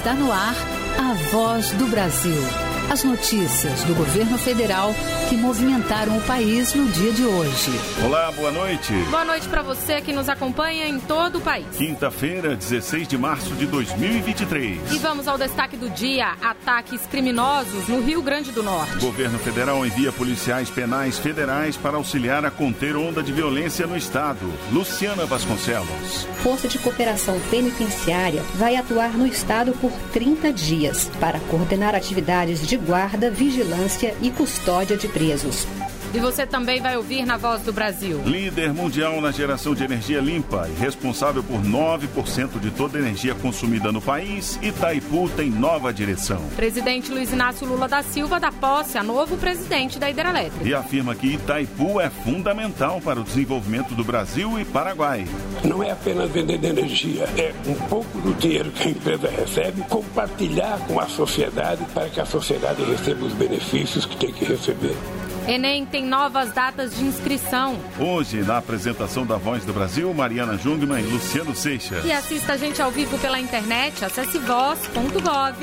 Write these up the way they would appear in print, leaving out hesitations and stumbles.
Está no ar a Voz do Brasil. As notícias do governo federal que movimentaram o país no dia de hoje. Olá, boa noite. Boa noite para você que nos acompanha em todo o país. Quinta-feira, 16 de março de 2023. E vamos ao destaque do dia: ataques criminosos no Rio Grande do Norte. O governo federal envia policiais penais federais para auxiliar a conter onda de violência no estado. Luciana Vasconcelos. Força de Cooperação Penitenciária vai atuar no estado por 30 dias para coordenar atividades de guarda, vigilância e custódia de presos. E você também vai ouvir na Voz do Brasil. Líder mundial na geração de energia limpa e responsável por 9% de toda a energia consumida no país, Itaipu tem nova direção. Presidente Luiz Inácio Lula da Silva dá posse a novo presidente da Hidrelétrica. E afirma que Itaipu é fundamental para o desenvolvimento do Brasil e Paraguai. Não é apenas vender energia, é um pouco do dinheiro que a empresa recebe, compartilhar com a sociedade para que a sociedade receba os benefícios que tem que receber. Enem tem novas datas de inscrição. Hoje, na apresentação da Voz do Brasil, Mariana Jungmann e Luciano Seixas. E assista a gente ao vivo pela internet, acesse voz.gov.br.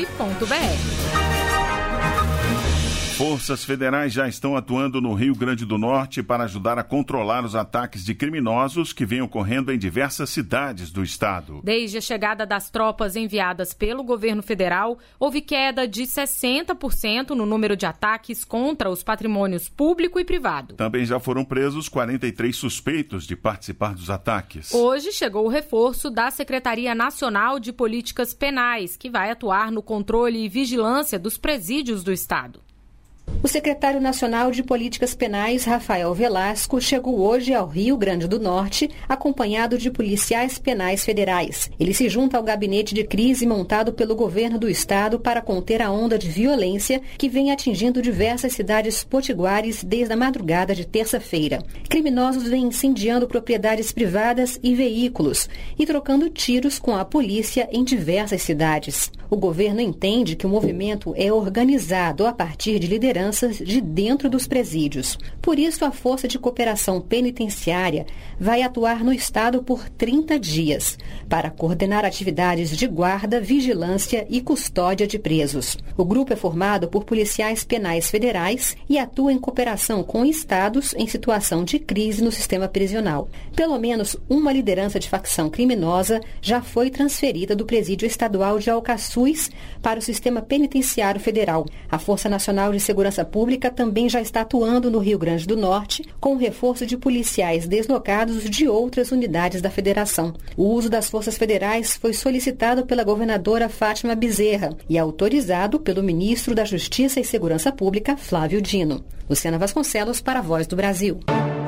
Forças federais já estão atuando no Rio Grande do Norte para ajudar a controlar os ataques de criminosos que vêm ocorrendo em diversas cidades do estado. Desde a chegada das tropas enviadas pelo governo federal, houve queda de 60% no número de ataques contra os patrimônios público e privado. Também já foram presos 43 suspeitos de participar dos ataques. Hoje chegou o reforço da Secretaria Nacional de Políticas Penais, que vai atuar no controle e vigilância dos presídios do estado. O secretário nacional de Políticas Penais, Rafael Velasco, chegou hoje ao Rio Grande do Norte, acompanhado de policiais penais federais. Ele se junta ao gabinete de crise montado pelo governo do estado para conter a onda de violência que vem atingindo diversas cidades potiguares desde a madrugada de terça-feira. Criminosos vêm incendiando propriedades privadas e veículos e trocando tiros com a polícia em diversas cidades. O governo entende que o movimento é organizado a partir de lideranças de dentro dos presídios. Por isso, a Força de Cooperação Penitenciária vai atuar no estado por 30 dias para coordenar atividades de guarda, vigilância e custódia de presos. O grupo é formado por policiais penais federais e atua em cooperação com estados em situação de crise no sistema prisional. Pelo menos uma liderança de facção criminosa já foi transferida do presídio estadual de Alcaçuz para o sistema penitenciário federal. A Força Nacional de Segurança Pública também já está atuando no Rio Grande do Norte, com o reforço de policiais deslocados de outras unidades da federação. O uso das forças federais foi solicitado pela governadora Fátima Bezerra e autorizado pelo ministro da Justiça e Segurança Pública, Flávio Dino. Luciana Vasconcelos para a Voz do Brasil.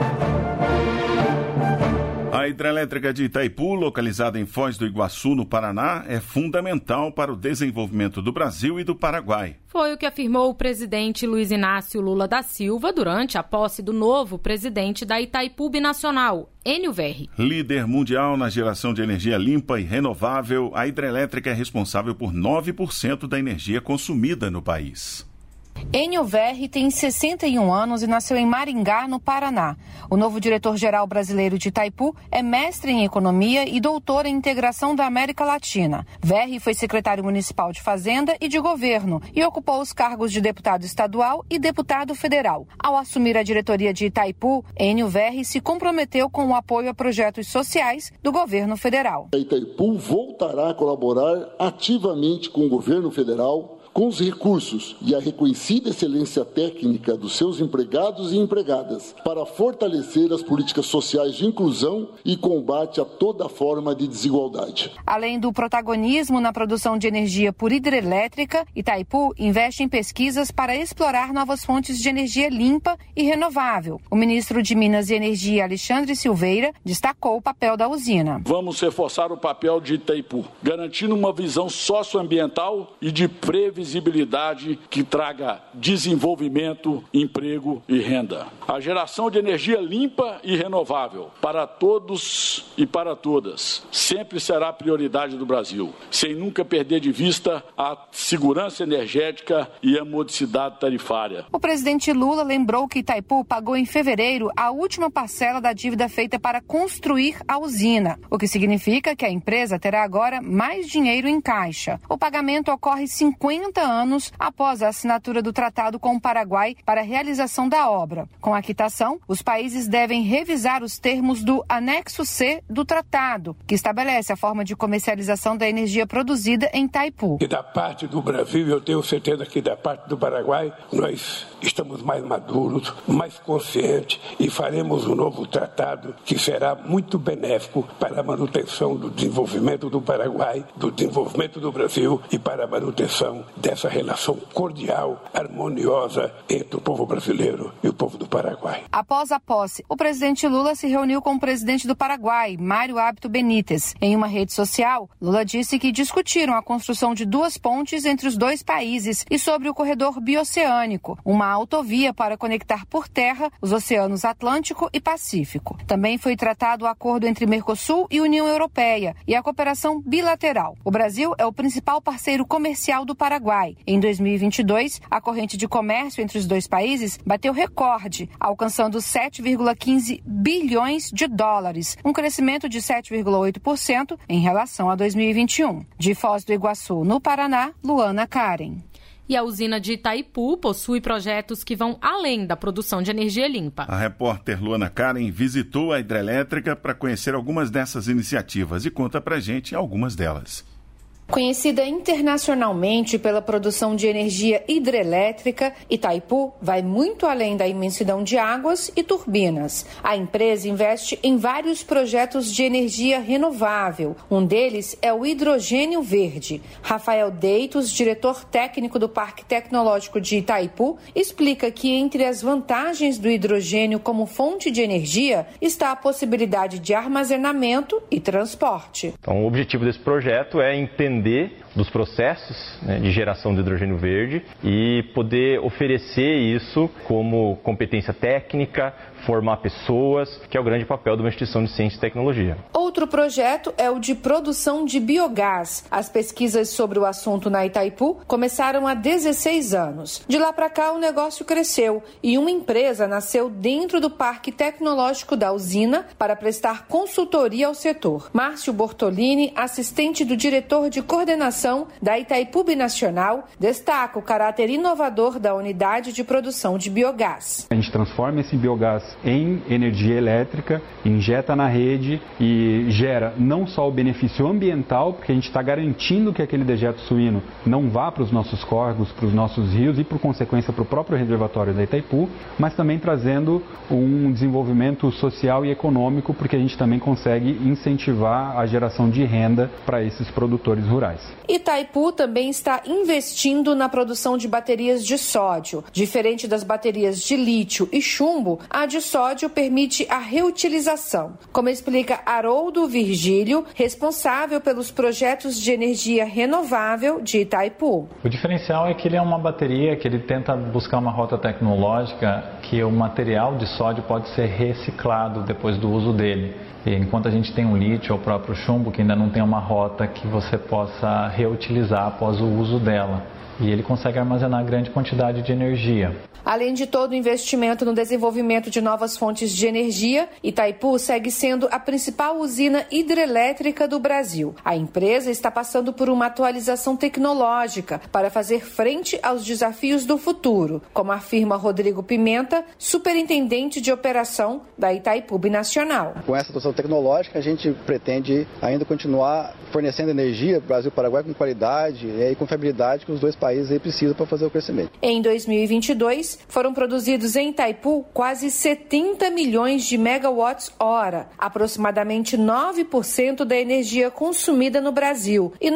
A hidrelétrica de Itaipu, localizada em Foz do Iguaçu, no Paraná, é fundamental para o desenvolvimento do Brasil e do Paraguai. Foi o que afirmou o presidente Luiz Inácio Lula da Silva durante a posse do novo presidente da Itaipu Binacional, Enio Verri. Líder mundial na geração de energia limpa e renovável, a hidrelétrica é responsável por 9% da energia consumida no país. Enio Verri tem 61 anos e nasceu em Maringá, no Paraná. O novo diretor-geral brasileiro de Itaipu é mestre em economia e doutor em integração da América Latina. Verri foi secretário municipal de Fazenda e de Governo e ocupou os cargos de deputado estadual e deputado federal. Ao assumir a diretoria de Itaipu, Enio Verri se comprometeu com o apoio a projetos sociais do governo federal. A Itaipu voltará a colaborar ativamente com o governo federal, com os recursos e a reconhecida excelência técnica dos seus empregados e empregadas para fortalecer as políticas sociais de inclusão e combate a toda forma de desigualdade. Além do protagonismo na produção de energia por hidrelétrica, Itaipu investe em pesquisas para explorar novas fontes de energia limpa e renovável. O ministro de Minas e Energia, Alexandre Silveira, destacou o papel da usina. Vamos reforçar o papel de Itaipu, garantindo uma visão socioambiental e de previsibilidade previsibilidade que traga desenvolvimento, emprego e renda. A geração de energia limpa e renovável para todos e para todas sempre será a prioridade do Brasil, sem nunca perder de vista a segurança energética e a modicidade tarifária. O presidente Lula lembrou que Itaipu pagou em fevereiro a última parcela da dívida feita para construir a usina, o que significa que a empresa terá agora mais dinheiro em caixa. O pagamento ocorre 50 anos após a assinatura do tratado com o Paraguai para a realização da obra. Com a quitação, os países devem revisar os termos do anexo C do tratado, que estabelece a forma de comercialização da energia produzida em Itaipu. E da parte do Brasil, eu tenho certeza que da parte do Paraguai, nós estamos mais maduros, mais conscientes e faremos um novo tratado que será muito benéfico para a manutenção do desenvolvimento do Paraguai, do desenvolvimento do Brasil e para a manutenção dessa relação cordial, harmoniosa entre o povo brasileiro e o povo do Paraguai. Após a posse, o presidente Lula se reuniu com o presidente do Paraguai, Mário Abdo Benítez. Em uma rede social, Lula disse que discutiram a construção de 2 pontes entre os 2 países e sobre o corredor bioceânico, uma autovia para conectar por terra os oceanos Atlântico e Pacífico. Também foi tratado o acordo entre Mercosul e União Europeia e a cooperação bilateral. O Brasil é o principal parceiro comercial do Paraguai. Em 2022, a corrente de comércio entre os 2 países bateu recorde, alcançando 7,15 bilhões de dólares, um crescimento de 7,8% em relação a 2021. De Foz do Iguaçu, no Paraná, Luana Karen. E a usina de Itaipu possui projetos que vão além da produção de energia limpa. A repórter Luana Karen visitou a hidrelétrica para conhecer algumas dessas iniciativas e conta pra gente algumas delas. Conhecida internacionalmente pela produção de energia hidrelétrica, Itaipu vai muito além da imensidão de águas e turbinas. A empresa investe em vários projetos de energia renovável. Um deles é o hidrogênio verde. Rafael Deitos, diretor técnico do Parque Tecnológico de Itaipu, explica que entre as vantagens do hidrogênio como fonte de energia está a possibilidade de armazenamento e transporte. Então, o objetivo desse projeto é entender dos processos de geração de hidrogênio verde e poder oferecer isso como competência técnica, formar pessoas, que é o grande papel de uma instituição de ciência e tecnologia. Outro projeto é o de produção de biogás. As pesquisas sobre o assunto na Itaipu começaram há 16 anos. De lá para cá, o negócio cresceu e uma empresa nasceu dentro do Parque Tecnológico da usina para prestar consultoria ao setor. Márcio Bortolini, assistente do diretor de coordenação da Itaipu Binacional, destaca o caráter inovador da unidade de produção de biogás. A gente transforma esse biogás em energia elétrica, injeta na rede e gera não só o benefício ambiental, porque a gente está garantindo que aquele dejeto suíno não vá para os nossos córregos, para os nossos rios e, por consequência, para o próprio reservatório da Itaipu, mas também trazendo um desenvolvimento social e econômico, porque a gente também consegue incentivar a geração de renda para esses produtores rurais. Itaipu também está investindo na produção de baterias de sódio. Diferente das baterias de lítio e chumbo, a de sódio permite a reutilização, como explica Haroldo Virgílio, responsável pelos projetos de energia renovável de Itaipu. O diferencial é que ele é uma bateria que ele tenta buscar uma rota tecnológica que o material de sódio pode ser reciclado depois do uso dele. E enquanto a gente tem o lítio ou o próprio chumbo que ainda não tem uma rota que você possa reutilizar após o uso dela. E ele consegue armazenar grande quantidade de energia. Além de todo o investimento no desenvolvimento de novas fontes de energia, Itaipu segue sendo a principal usina hidrelétrica do Brasil. A empresa está passando por uma atualização tecnológica para fazer frente aos desafios do futuro, como afirma Rodrigo Pimenta, superintendente de operação da Itaipu Binacional. Com essa atuação tecnológica, a gente pretende ainda continuar fornecendo energia para o Brasil e Paraguai com qualidade e confiabilidade que os 2 países aí precisam para fazer o crescimento. Em 2022, foram produzidos em Itaipu quase 70 milhões de megawatts-hora, aproximadamente 9% da energia consumida no Brasil e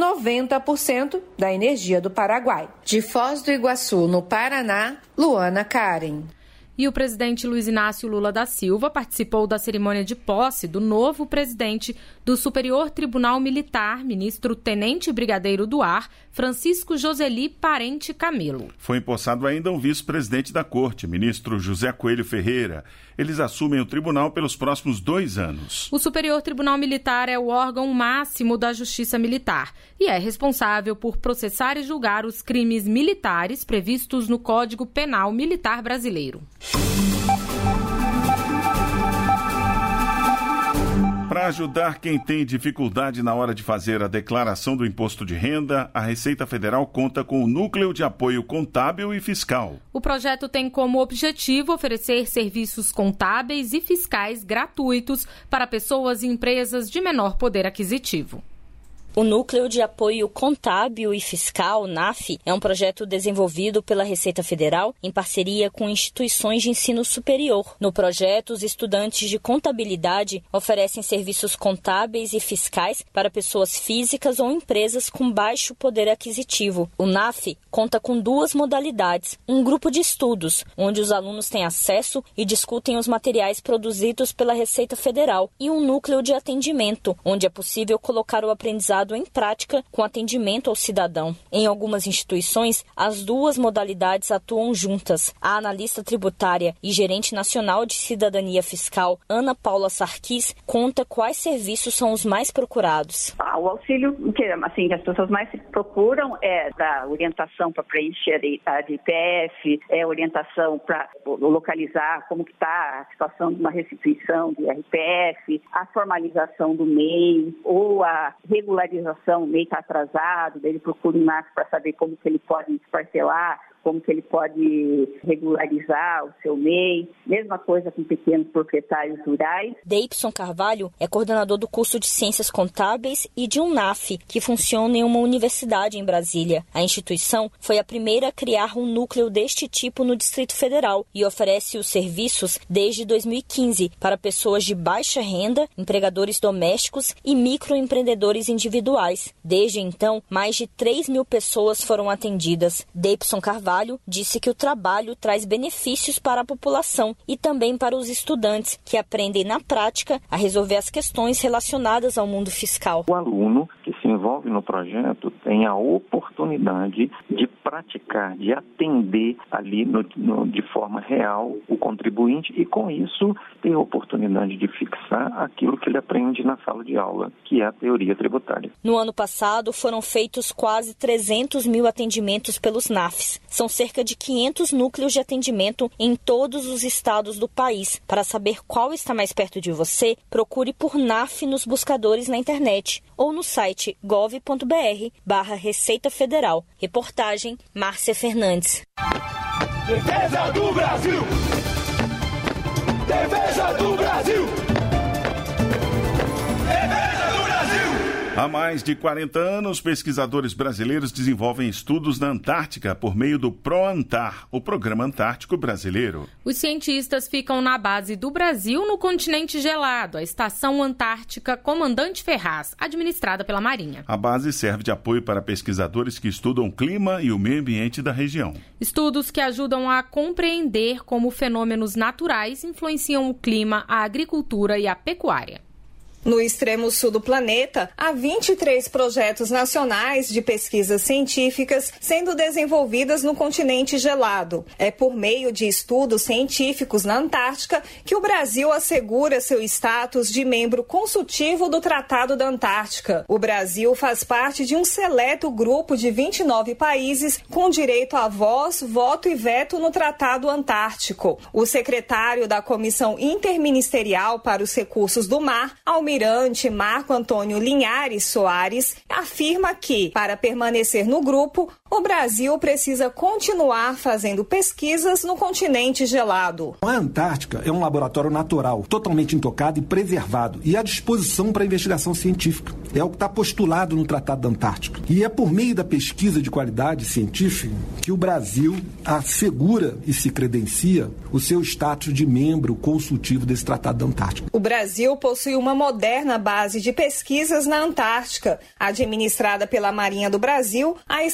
90% da energia do Paraguai. De Foz do Iguaçu, no Paraná, Luana Karen. E o presidente Luiz Inácio Lula da Silva participou da cerimônia de posse do novo presidente do Superior Tribunal Militar, ministro Tenente Brigadeiro do Ar, Francisco Joseli Parente Camelo. Foi empossado ainda um vice-presidente da Corte, ministro José Coelho Ferreira. Eles assumem o tribunal pelos próximos 2 anos. O Superior Tribunal Militar é o órgão máximo da Justiça Militar e é responsável por processar e julgar os crimes militares previstos no Código Penal Militar Brasileiro. Para ajudar quem tem dificuldade na hora de fazer a declaração do imposto de renda, a Receita Federal conta com o Núcleo de Apoio Contábil e Fiscal. O projeto tem como objetivo oferecer serviços contábeis e fiscais gratuitos para pessoas e empresas de menor poder aquisitivo. O Núcleo de Apoio Contábil e Fiscal, NAF, é um projeto desenvolvido pela Receita Federal em parceria com instituições de ensino superior. No projeto, os estudantes de contabilidade oferecem serviços contábeis e fiscais para pessoas físicas ou empresas com baixo poder aquisitivo. O NAF conta com 2 modalidades: um grupo de estudos, onde os alunos têm acesso e discutem os materiais produzidos pela Receita Federal, e um núcleo de atendimento, onde é possível colocar o aprendizado em prática com atendimento ao cidadão. Em algumas instituições, as 2 modalidades atuam juntas. A analista tributária e gerente nacional de cidadania fiscal, Ana Paula Sarquis, conta quais serviços são os mais procurados. O auxílio que as pessoas mais procuram é da orientação para preencher a IPF, é orientação para localizar como que está a situação de uma restituição de RPF, a formalização do MEI ou a regularização, o MEI está atrasado, daí ele procura o NAF para saber como que ele pode parcelar, como que ele pode regularizar o seu MEI. Mesma coisa com pequenos proprietários rurais. Deipson Carvalho é coordenador do curso de Ciências Contábeis e de um NAF, que funciona em uma universidade em Brasília. A instituição foi a primeira a criar um núcleo deste tipo no Distrito Federal e oferece os serviços desde 2015 para pessoas de baixa renda, empregadores domésticos e microempreendedores individuais. Desde então, mais de 3.000 pessoas foram atendidas. Deipson Carvalho disse que o trabalho traz benefícios para a população e também para os estudantes, que aprendem na prática a resolver as questões relacionadas ao mundo fiscal. O aluno que se envolve no projeto tem a oportunidade de praticar, de atender ali de forma real o contribuinte e, com isso, ter a oportunidade de fixar aquilo que ele aprende na sala de aula, que é a teoria tributária. No ano passado, foram feitos quase 300.000 atendimentos pelos NAFs. São cerca de 500 núcleos de atendimento em todos os estados do país. Para saber qual está mais perto de você, procure por NAF nos buscadores na internet ou no site gov.br/Receita Federal. Reportagem Márcia Fernandes. Defesa do Brasil! Defesa do Brasil! Há mais de 40 anos, pesquisadores brasileiros desenvolvem estudos na Antártica por meio do ProAntar, o Programa Antártico Brasileiro. Os cientistas ficam na base do Brasil, no continente gelado, a Estação Antártica Comandante Ferraz, administrada pela Marinha. A base serve de apoio para pesquisadores que estudam o clima e o meio ambiente da região. Estudos que ajudam a compreender como fenômenos naturais influenciam o clima, a agricultura e a pecuária. No extremo sul do planeta, há 23 projetos nacionais de pesquisas científicas sendo desenvolvidas no continente gelado. É por meio de estudos científicos na Antártica que o Brasil assegura seu status de membro consultivo do Tratado da Antártica. O Brasil faz parte de um seleto grupo de 29 países com direito a voz, voto e veto no Tratado Antártico. O secretário da Comissão Interministerial para os Recursos do Mar, Almirante Marco Antônio Linhares Soares, afirma que, para permanecer no grupo, o Brasil precisa continuar fazendo pesquisas no continente gelado. A Antártica é um laboratório natural, totalmente intocado e preservado, e à disposição para investigação científica. É o que está postulado no Tratado da Antártica. E é por meio da pesquisa de qualidade científica que o Brasil assegura e se credencia o seu status de membro consultivo desse Tratado da Antártica. O Brasil possui uma moderna base de pesquisas na Antártica. Administrada pela Marinha do Brasil, a Estação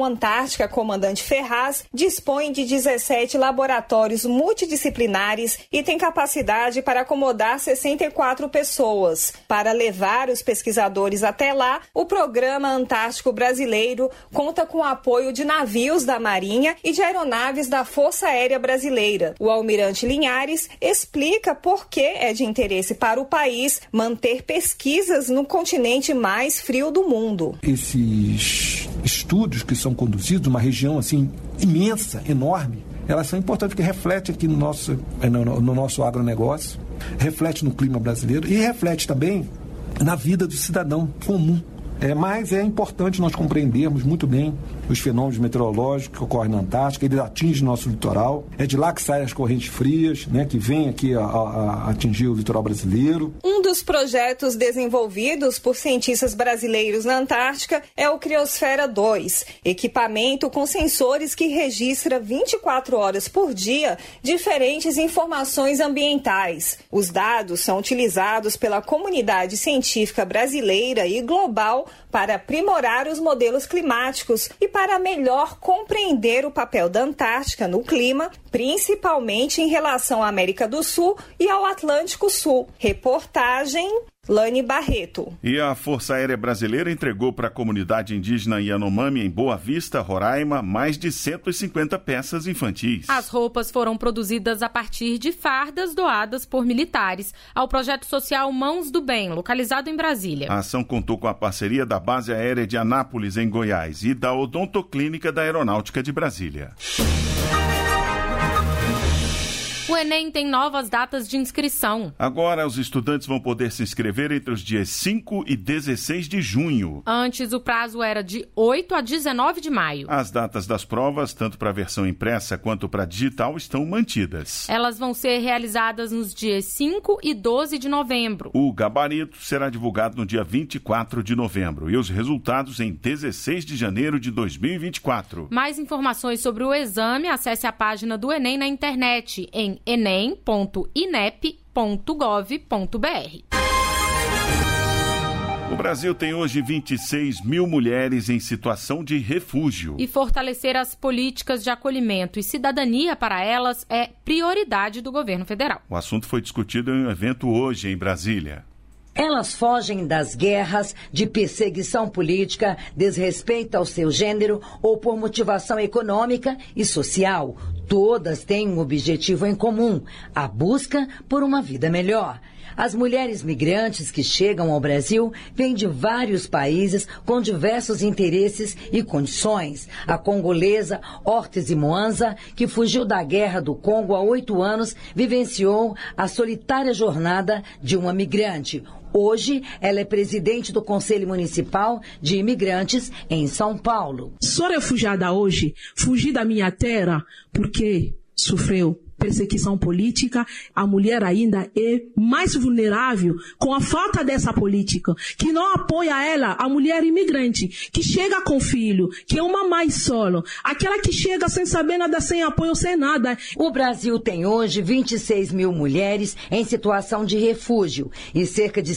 Estação Antártica Comandante Ferraz dispõe de 17 laboratórios multidisciplinares e tem capacidade para acomodar 64 pessoas. Para levar os pesquisadores até lá, o Programa Antártico Brasileiro conta com o apoio de navios da Marinha e de aeronaves da Força Aérea Brasileira. O almirante Linhares explica por que é de interesse para o país manter pesquisas no continente mais frio do mundo. Esses estudos que são conduzidos numa região assim imensa, enorme, elas são importantes porque reflete aqui no nosso agronegócio, reflete no clima brasileiro e reflete também na vida do cidadão comum. Mas é importante nós compreendermos muito bem os fenômenos meteorológicos que ocorrem na Antártica. Eles atingem nosso litoral. É de lá que saem as correntes frias, né, que vêm aqui a atingir o litoral brasileiro. Um dos projetos desenvolvidos por cientistas brasileiros na Antártica é o Criosfera 2, equipamento com sensores que registra 24 horas por dia diferentes informações ambientais. Os dados são utilizados pela comunidade científica brasileira e global para aprimorar os modelos climáticos e para melhor compreender o papel da Antártica no clima, principalmente em relação à América do Sul e ao Atlântico Sul. Reportagem Lani Barreto. E a Força Aérea Brasileira entregou para a comunidade indígena Yanomami, em Boa Vista, Roraima, mais de 150 peças infantis. As roupas foram produzidas a partir de fardas doadas por militares ao projeto social Mãos do Bem, localizado em Brasília. A ação contou com a parceria da Base Aérea de Anápolis, em Goiás, e da Odontoclínica da Aeronáutica de Brasília. O Enem tem novas datas de inscrição. Agora, os estudantes vão poder se inscrever entre os dias 5 e 16 de junho. Antes, o prazo era de 8 a 19 de maio. As datas das provas, tanto para a versão impressa quanto para a digital, estão mantidas. Elas vão ser realizadas nos dias 5 e 12 de novembro. O gabarito será divulgado no dia 24 de novembro e os resultados em 16 de janeiro de 2024. Mais informações sobre o exame, acesse a página do Enem na internet em enem.inep.gov.br. O Brasil tem hoje 26 mil mulheres em situação de refúgio. E fortalecer as políticas de acolhimento e cidadania para elas é prioridade do governo federal. O assunto foi discutido em um evento hoje em Brasília. Elas fogem das guerras, de perseguição política, desrespeito ao seu gênero ou por motivação econômica e social. Todas têm um objetivo em comum: a busca por uma vida melhor. As mulheres migrantes que chegam ao Brasil vêm de vários países com diversos interesses e condições. A congolesa Ortese Mwanza, que fugiu da guerra do Congo há 8 anos, vivenciou a solitária jornada de uma migrante. Hoje, ela é presidente do Conselho Municipal de Imigrantes em São Paulo. Sou refugiada hoje, fugi da minha terra porque sofreu perseguição política. A mulher ainda é mais vulnerável com a falta dessa política, que não apoia ela, a mulher imigrante, que chega com filho, que é uma mãe solo, aquela que chega sem saber nada, sem apoio, sem nada. O Brasil tem hoje 26 mil mulheres em situação de refúgio e cerca de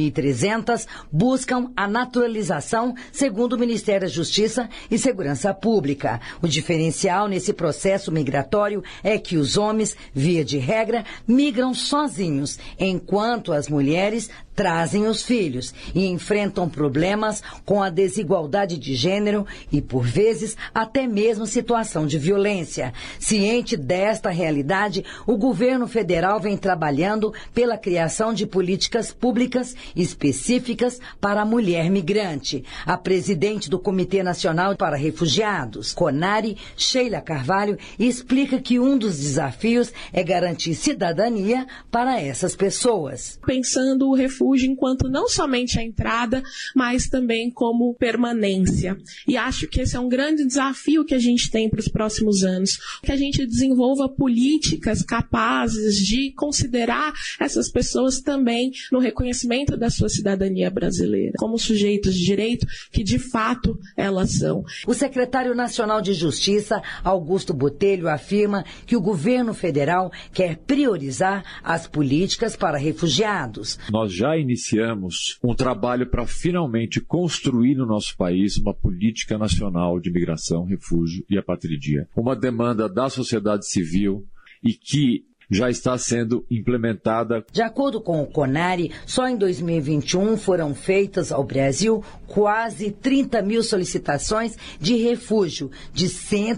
5.300 buscam a naturalização, segundo o Ministério da Justiça e Segurança Pública. O diferencial nesse processo migratório é que os homens, via de regra, migram sozinhos, enquanto as mulheres trazem os filhos e enfrentam problemas com a desigualdade de gênero e, por vezes, até mesmo situação de violência. Ciente desta realidade, o governo federal vem trabalhando pela criação de políticas públicas específicas para a mulher migrante. A presidente do Comitê Nacional para Refugiados, CONARE, Sheila Carvalho, explica que um dos desafios é garantir cidadania para essas pessoas. Pensando o refúgio enquanto não somente a entrada, mas também como permanência. E acho que esse é um grande desafio que a gente tem para os próximos anos, que a gente desenvolva políticas capazes de considerar essas pessoas também no reconhecimento da sua cidadania brasileira, como sujeitos de direito que de fato elas são. O secretário nacional de Justiça, Augusto Botelho, afirma que o governo federal quer priorizar as políticas para refugiados. Nós já já iniciamos um trabalho para finalmente construir no nosso país uma política nacional de migração, refúgio e apatridia. Uma demanda da sociedade civil e que já está sendo implementada. De acordo com o CONARE, só em 2021 foram feitas ao Brasil quase 30 mil solicitações de refúgio de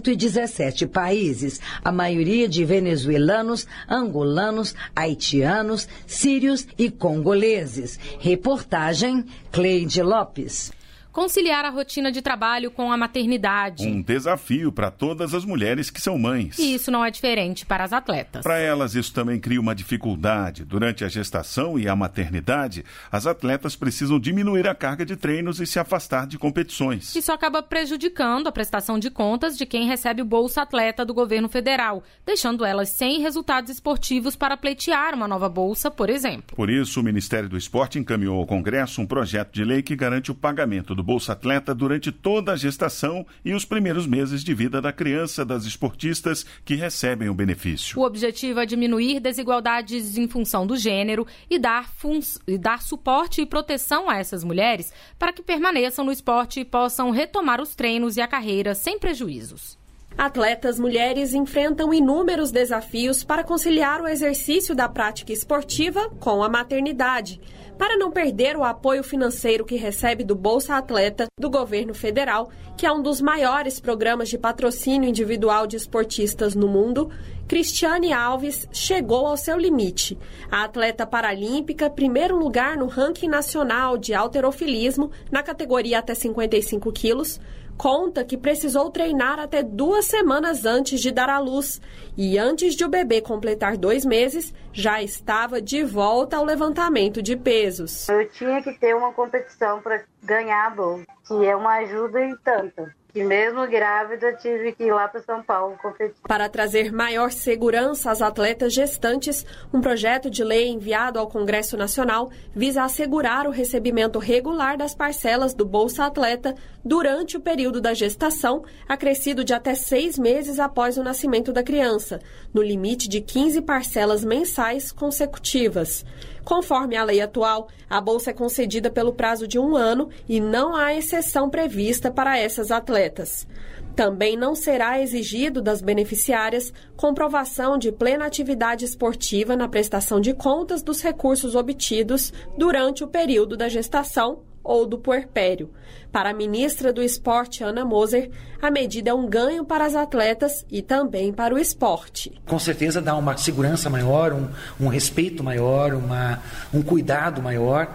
117 países, a maioria de venezuelanos, angolanos, haitianos, sírios e congoleses. Reportagem Cleide Lopes. Conciliar a rotina de trabalho com a maternidade. Um desafio para todas as mulheres que são mães. E isso não é diferente para as atletas. Para elas, isso também cria uma dificuldade. Durante a gestação e a maternidade, as atletas precisam diminuir a carga de treinos e se afastar de competições. Isso acaba prejudicando a prestação de contas de quem recebe o Bolsa Atleta do governo federal, deixando elas sem resultados esportivos para pleitear uma nova bolsa, por exemplo. Por isso, o Ministério do Esporte encaminhou ao Congresso um projeto de lei que garante o pagamento do Bolsa Atleta durante toda a gestação e os primeiros meses de vida da criança das esportistas que recebem o benefício. O objetivo é diminuir desigualdades em função do gênero e dar suporte e proteção a essas mulheres para que permaneçam no esporte e possam retomar os treinos e a carreira sem prejuízos. Atletas mulheres enfrentam inúmeros desafios para conciliar o exercício da prática esportiva com a maternidade. Para não perder o apoio financeiro que recebe do Bolsa Atleta do governo federal, que é um dos maiores programas de patrocínio individual de esportistas no mundo, Cristiane Alves chegou ao seu limite. A atleta paralímpica, primeiro lugar no ranking nacional de halterofilismo na categoria até 55 quilos, conta que precisou treinar até 2 semanas antes de dar à luz e antes de o bebê completar 2 meses, já estava de volta ao levantamento de pesos. Eu tinha que ter uma competição para ganhar a bolsa, que é uma ajuda em tanto. E mesmo grávida, tive que ir lá para São Paulo competir. Para trazer maior segurança às atletas gestantes, um projeto de lei enviado ao Congresso Nacional visa assegurar o recebimento regular das parcelas do Bolsa Atleta durante o período da gestação, acrescido de até 6 meses após o nascimento da criança, no limite de 15 parcelas mensais consecutivas. Conforme a lei atual, a bolsa é concedida pelo prazo de 1 ano e não há exceção prevista para essas atletas. Também não será exigido das beneficiárias comprovação de plena atividade esportiva na prestação de contas dos recursos obtidos durante o período da gestação ou do puerpério. Para a ministra do Esporte, Ana Moser, a medida é um ganho para as atletas e também para o esporte. Com certeza dá uma segurança maior, um respeito maior, um cuidado maior.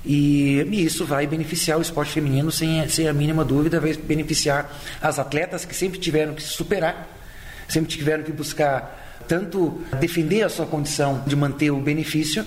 E isso vai beneficiar o esporte feminino, sem a mínima dúvida, vai beneficiar as atletas que sempre tiveram que se superar, sempre tiveram que buscar tanto defender a sua condição de manter o benefício,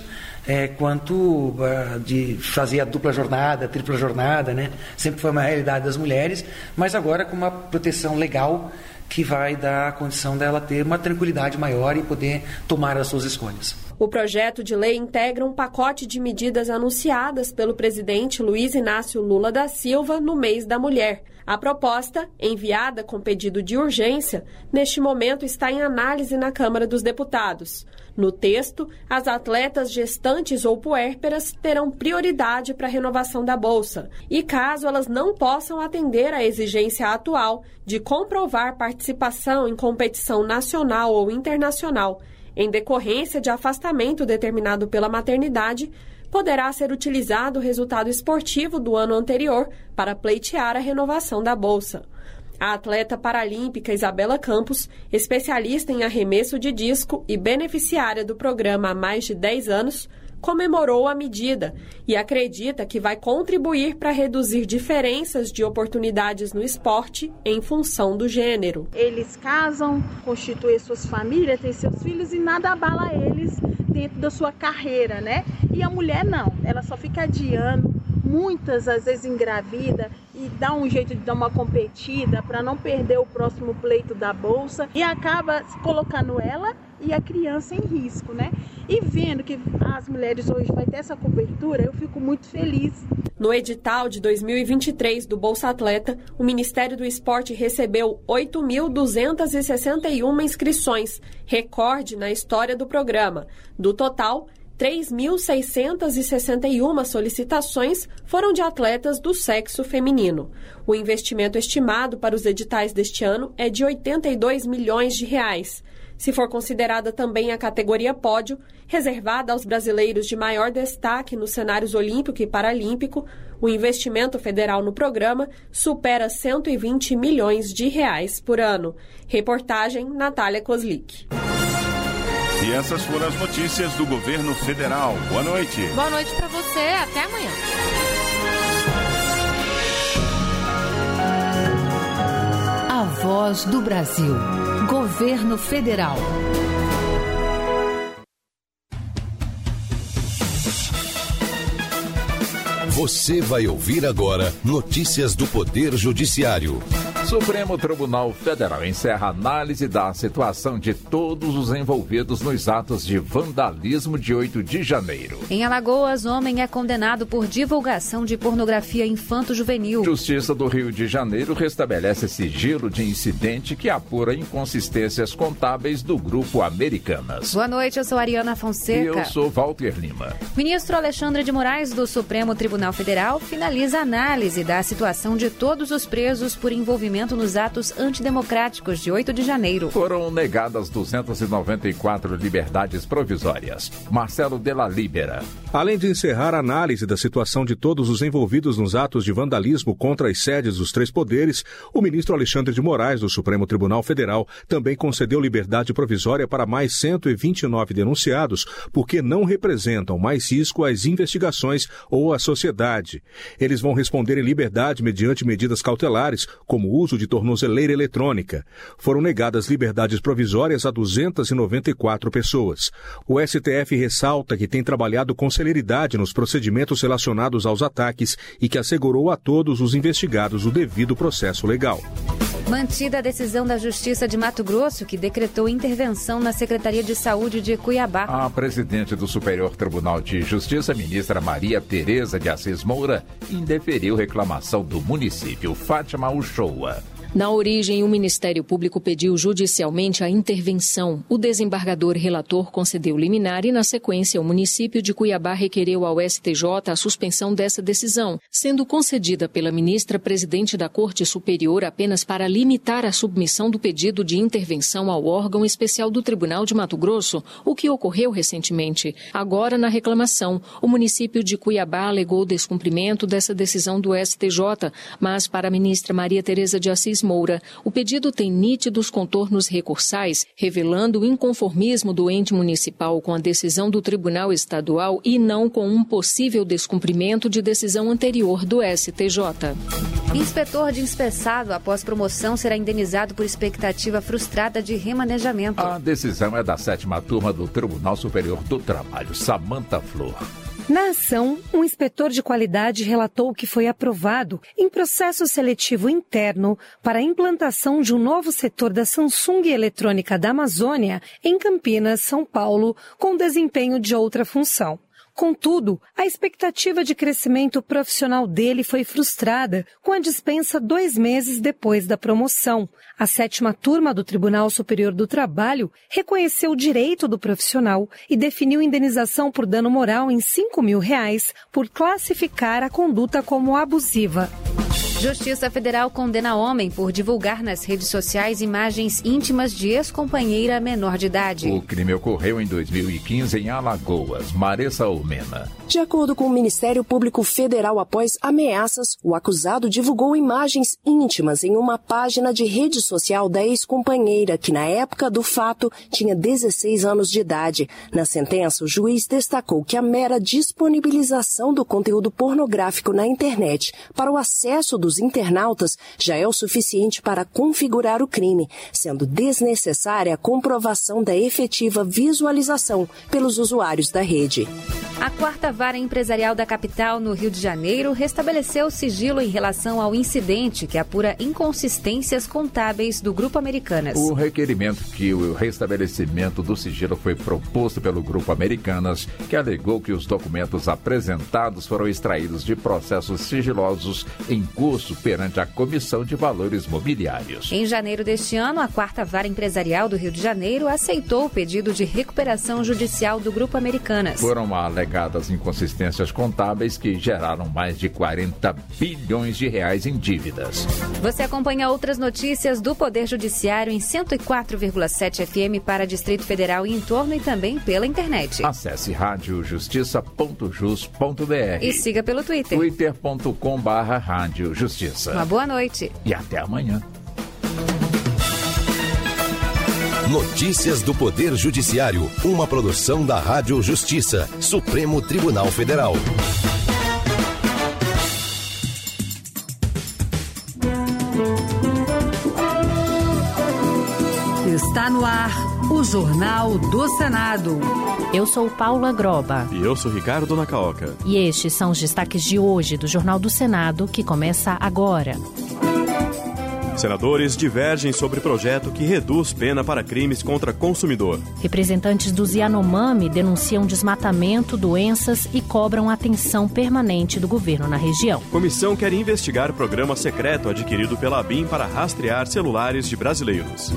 quanto de fazer a dupla jornada, a tripla jornada, né? Sempre foi uma realidade das mulheres, mas agora com uma proteção legal que vai dar a condição dela ter uma tranquilidade maior e poder tomar as suas escolhas. O projeto de lei integra um pacote de medidas anunciadas pelo presidente Luiz Inácio Lula da Silva no mês da mulher. A proposta, enviada com pedido de urgência, neste momento está em análise na Câmara dos Deputados. No texto, as atletas gestantes ou puérperas terão prioridade para a renovação da bolsa e, caso elas não possam atender à exigência atual de comprovar participação em competição nacional ou internacional, em decorrência de afastamento determinado pela maternidade, poderá ser utilizado o resultado esportivo do ano anterior para pleitear a renovação da bolsa. A atleta paralímpica Isabela Campos, especialista em arremesso de disco e beneficiária do programa há mais de 10 anos, comemorou a medida e acredita que vai contribuir para reduzir diferenças de oportunidades no esporte em função do gênero. Eles casam, constituem suas famílias, têm seus filhos e nada abala eles dentro da sua carreira, né? E a mulher não, ela só fica adiando, muitas às vezes engravida e dá um jeito de dar uma competida para não perder o próximo pleito da bolsa e acaba colocando ela e a criança em risco, né? E vendo que as mulheres hoje vai ter essa cobertura, eu fico muito feliz. No edital de 2023 do Bolsa Atleta, o Ministério do Esporte recebeu 8.261 inscrições, recorde na história do programa. Do total, 3.661 solicitações foram de atletas do sexo feminino. O investimento estimado para os editais deste ano é de R$ 82 milhões. Se for considerada também a categoria pódio, reservada aos brasileiros de maior destaque nos cenários olímpico e paralímpico, o investimento federal no programa supera R$ 120 milhões por ano. Reportagem Natália Kozlik. E essas foram as notícias do governo federal. Boa noite. Boa noite para você. Até amanhã. A Voz do Brasil. Governo Federal. Você vai ouvir agora notícias do Poder Judiciário. Supremo Tribunal Federal encerra análise da situação de todos os envolvidos nos atos de vandalismo de 8 de janeiro. Em Alagoas, homem é condenado por divulgação de pornografia infanto-juvenil. Justiça do Rio de Janeiro restabelece sigilo de incidente que apura inconsistências contábeis do Grupo Americanas. Boa noite, eu sou Ariana Fonseca. E eu sou Walter Lima. Ministro Alexandre de Moraes, do Supremo Tribunal Federal, finaliza a análise da situação de todos os presos por envolvimento nos atos antidemocráticos de 8 de janeiro. Foram negadas 294 liberdades provisórias. Marcelo Della Libera. Além de encerrar a análise da situação de todos os envolvidos nos atos de vandalismo contra as sedes dos três poderes, o ministro Alexandre de Moraes, do Supremo Tribunal Federal, também concedeu liberdade provisória para mais 129 denunciados, porque não representam mais risco às investigações ou à sociedade. Eles vão responder em liberdade mediante medidas cautelares, como o uso de tornozeleira eletrônica. Foram negadas liberdades provisórias a 294 pessoas. O STF ressalta que tem trabalhado com celeridade nos procedimentos relacionados aos ataques e que assegurou a todos os investigados o devido processo legal. Mantida a decisão da Justiça de Mato Grosso, que decretou intervenção na Secretaria de Saúde de Cuiabá. A presidente do Superior Tribunal de Justiça, ministra Maria Tereza de Assis Moura, indeferiu reclamação do município. Fátima Uchoa. Na origem, o Ministério Público pediu judicialmente a intervenção. O desembargador relator concedeu liminar e, na sequência, o município de Cuiabá requereu ao STJ a suspensão dessa decisão, sendo concedida pela ministra presidente da Corte Superior apenas para limitar a submissão do pedido de intervenção ao órgão especial do Tribunal de Mato Grosso, o que ocorreu recentemente. Agora, na reclamação, o município de Cuiabá alegou descumprimento dessa decisão do STJ, mas para a ministra Maria Tereza de Assis Moura, o pedido tem nítidos contornos recursais, revelando o inconformismo do ente municipal com a decisão do Tribunal Estadual e não com um possível descumprimento de decisão anterior do STJ. Inspetor de inspeçado após promoção será indenizado por expectativa frustrada de remanejamento. A decisão é da 7ª turma do Tribunal Superior do Trabalho, Samanta Flor. Na ação, um inspetor de qualidade relatou que foi aprovado em processo seletivo interno para a implantação de um novo setor da Samsung Eletrônica da Amazônia em Campinas, São Paulo, com desempenho de outra função. Contudo, a expectativa de crescimento profissional dele foi frustrada com a dispensa 2 meses depois da promoção. A 7ª turma do Tribunal Superior do Trabalho reconheceu o direito do profissional e definiu indenização por dano moral em R$ 5.000 por classificar a conduta como abusiva. Justiça Federal condena homem por divulgar nas redes sociais imagens íntimas de ex-companheira menor de idade. O crime ocorreu em 2015 em Alagoas. Maressa Olmena. De acordo com o Ministério Público Federal, após ameaças, o acusado divulgou imagens íntimas em uma página de rede social da ex-companheira, que na época do fato tinha 16 anos de idade. Na sentença, o juiz destacou que a mera disponibilização do conteúdo pornográfico na internet para o acesso dos internautas já é o suficiente para configurar o crime, sendo desnecessária a comprovação da efetiva visualização pelos usuários da rede. A 4ª Vara Empresarial da capital, no Rio de Janeiro, restabeleceu o sigilo em relação ao incidente que apura inconsistências contábeis do Grupo Americanas. O requerimento que o restabelecimento do sigilo foi proposto pelo Grupo Americanas, que alegou que os documentos apresentados foram extraídos de processos sigilosos em curso recurso perante a Comissão de Valores Mobiliários. Em janeiro deste ano, a 4ª Vara Empresarial do Rio de Janeiro aceitou o pedido de recuperação judicial do Grupo Americanas. Foram alegadas inconsistências contábeis que geraram mais de 40 bilhões de reais em dívidas. Você acompanha outras notícias do Poder Judiciário em 104,7 FM para Distrito Federal e entorno e também pela internet. Acesse radiojustiça.jus.br e siga pelo Twitter. twitter.com/radiojustiça. Uma boa noite. E até amanhã. Notícias do Poder Judiciário, uma produção da Rádio Justiça, Supremo Tribunal Federal. Está no ar o Jornal do Senado. Eu sou Paula Groba. E eu sou Ricardo Nacaoca. E estes são os destaques de hoje do Jornal do Senado, que começa agora. Senadores divergem sobre projeto que reduz pena para crimes contra consumidor. Representantes dos Yanomami denunciam desmatamento, doenças e cobram atenção permanente do governo na região. Comissão quer investigar programa secreto adquirido pela ABIN para rastrear celulares de brasileiros.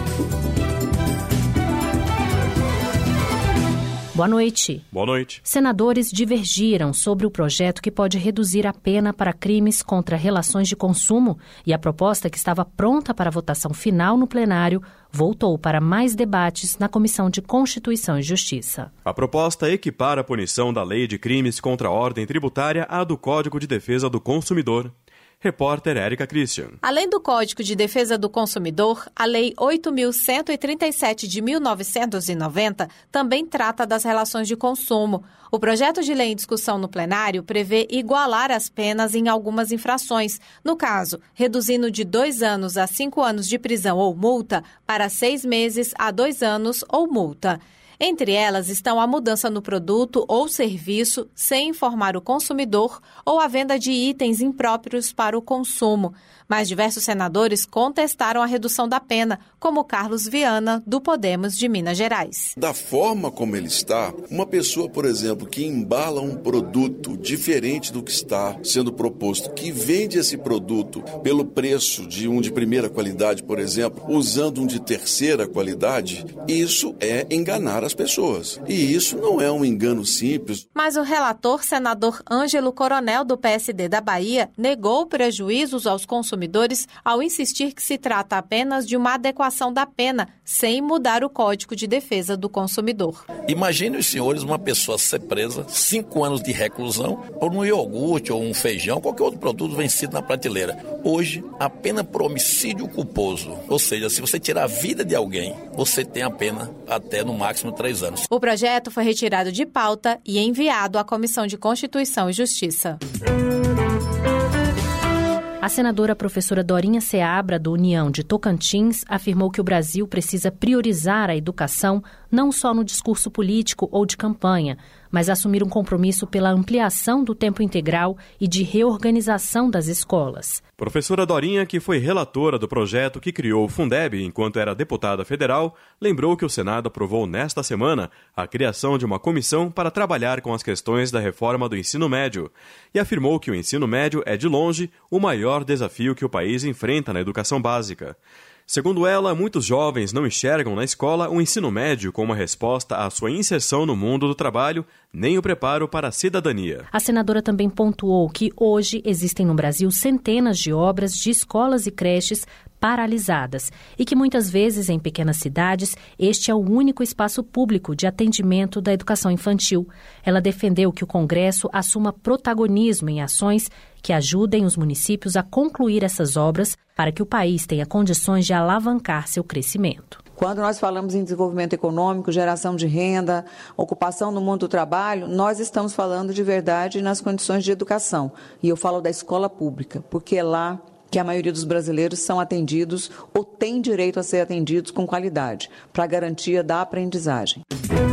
Boa noite. Boa noite. Senadores divergiram sobre o projeto que pode reduzir a pena para crimes contra relações de consumo e a proposta que estava pronta para votação final no plenário voltou para mais debates na Comissão de Constituição e Justiça. A proposta equipara a punição da Lei de Crimes contra a Ordem Tributária à do Código de Defesa do Consumidor. Repórter Érica Christian. Além do Código de Defesa do Consumidor, a Lei 8.137 de 1990 também trata das relações de consumo. O projeto de lei em discussão no plenário prevê igualar as penas em algumas infrações. No caso, reduzindo de 2 anos a 5 anos de prisão ou multa para 6 meses a 2 anos ou multa. Entre elas estão a mudança no produto ou serviço sem informar o consumidor ou a venda de itens impróprios para o consumo. Mas diversos senadores contestaram a redução da pena, como Carlos Viana, do Podemos de Minas Gerais. Da forma como ele está, uma pessoa, por exemplo, que embala um produto diferente do que está sendo proposto, que vende esse produto pelo preço de um de primeira qualidade, por exemplo, usando um de terceira qualidade, isso é enganar as pessoas. E isso não é um engano simples. Mas o relator, senador Ângelo Coronel, do PSD da Bahia, negou prejuízos aos consumidores ao insistir que se trata apenas de uma adequação da pena, sem mudar o Código de Defesa do Consumidor. Imagine os senhores uma pessoa ser presa 5 anos de reclusão por um iogurte ou um feijão, qualquer outro produto vencido na prateleira. Hoje, a pena por homicídio culposo, ou seja, se você tirar a vida de alguém, você tem a pena até no máximo 3 anos. O projeto foi retirado de pauta e enviado à Comissão de Constituição e Justiça. A senadora professora Dorinha Seabra, do União de Tocantins, afirmou que o Brasil precisa priorizar a educação não só no discurso político ou de campanha, mas assumir um compromisso pela ampliação do tempo integral e de reorganização das escolas. Professora Dorinha, que foi relatora do projeto que criou o Fundeb enquanto era deputada federal, lembrou que o Senado aprovou nesta semana a criação de uma comissão para trabalhar com as questões da reforma do ensino médio e afirmou que o ensino médio é, de longe, o maior desafio que o país enfrenta na educação básica. Segundo ela, muitos jovens não enxergam na escola o ensino médio como uma resposta à sua inserção no mundo do trabalho, nem o preparo para a cidadania. A senadora também pontuou que hoje existem no Brasil centenas de obras de escolas e creches paralisadas e que muitas vezes em pequenas cidades este é o único espaço público de atendimento da educação infantil. Ela defendeu que o Congresso assuma protagonismo em ações que ajudem os municípios a concluir essas obras para que o país tenha condições de alavancar seu crescimento. Quando nós falamos em desenvolvimento econômico, geração de renda, ocupação no mundo do trabalho, nós estamos falando de verdade nas condições de educação. E eu falo da escola pública, porque é lá que a maioria dos brasileiros são atendidos ou têm direito a ser atendidos com qualidade, para a garantia da aprendizagem.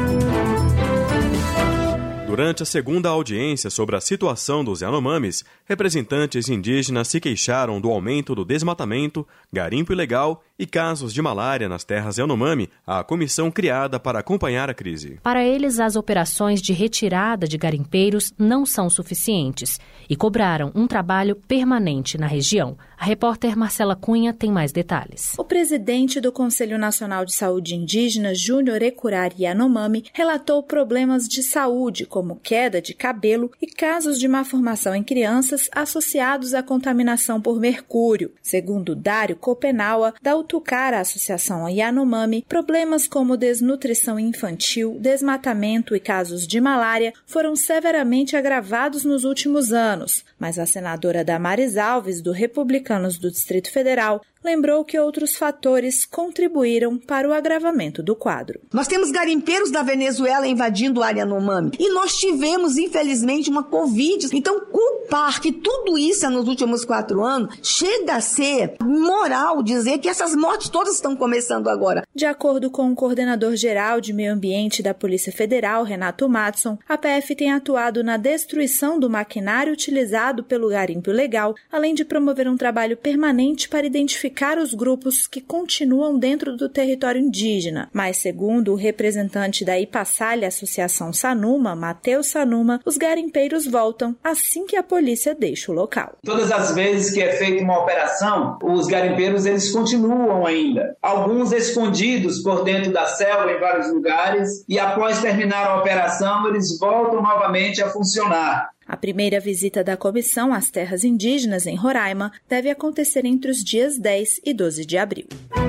Durante a segunda audiência sobre a situação dos Yanomamis, representantes indígenas se queixaram do aumento do desmatamento, garimpo ilegal e casos de malária nas terras Yanomami, a comissão criada para acompanhar a crise. Para eles, as operações de retirada de garimpeiros não são suficientes e cobraram um trabalho permanente na região. A repórter Marcela Cunha tem mais detalhes. O presidente do Conselho Nacional de Saúde Indígena, Júnior Ecurari Yanomami, relatou problemas de saúde, como queda de cabelo e casos de má formação em crianças associados à contaminação por mercúrio. Segundo Dário Copenaua, da Utucara Associação Yanomami, problemas como desnutrição infantil, desmatamento e casos de malária foram severamente agravados nos últimos anos. Mas a senadora Damares Alves, do Republicanos do Distrito Federal, lembrou que outros fatores contribuíram para o agravamento do quadro. Nós temos garimpeiros da Venezuela invadindo a área Yanomami e nós tivemos, infelizmente, uma Covid. Então, culpar que tudo isso é nos últimos 4 anos, chega a ser moral dizer que essas mortes todas estão começando agora. De acordo com o coordenador-geral de Meio Ambiente da Polícia Federal, Renato Matson, a PF tem atuado na destruição do maquinário utilizado pelo garimpo ilegal, além de promover um trabalho permanente para identificar os grupos que continuam dentro do território indígena. Mas, segundo o representante da Ipassalha Associação Sanuma, Matheus Sanuma, os garimpeiros voltam assim que a polícia deixa o local. Todas as vezes que é feita uma operação, os garimpeiros eles continuam ainda. Alguns escondidos por dentro da selva em vários lugares e após terminar a operação, eles voltam novamente a funcionar. A primeira visita da comissão às terras indígenas em Roraima deve acontecer entre os dias 10 e 12 de abril.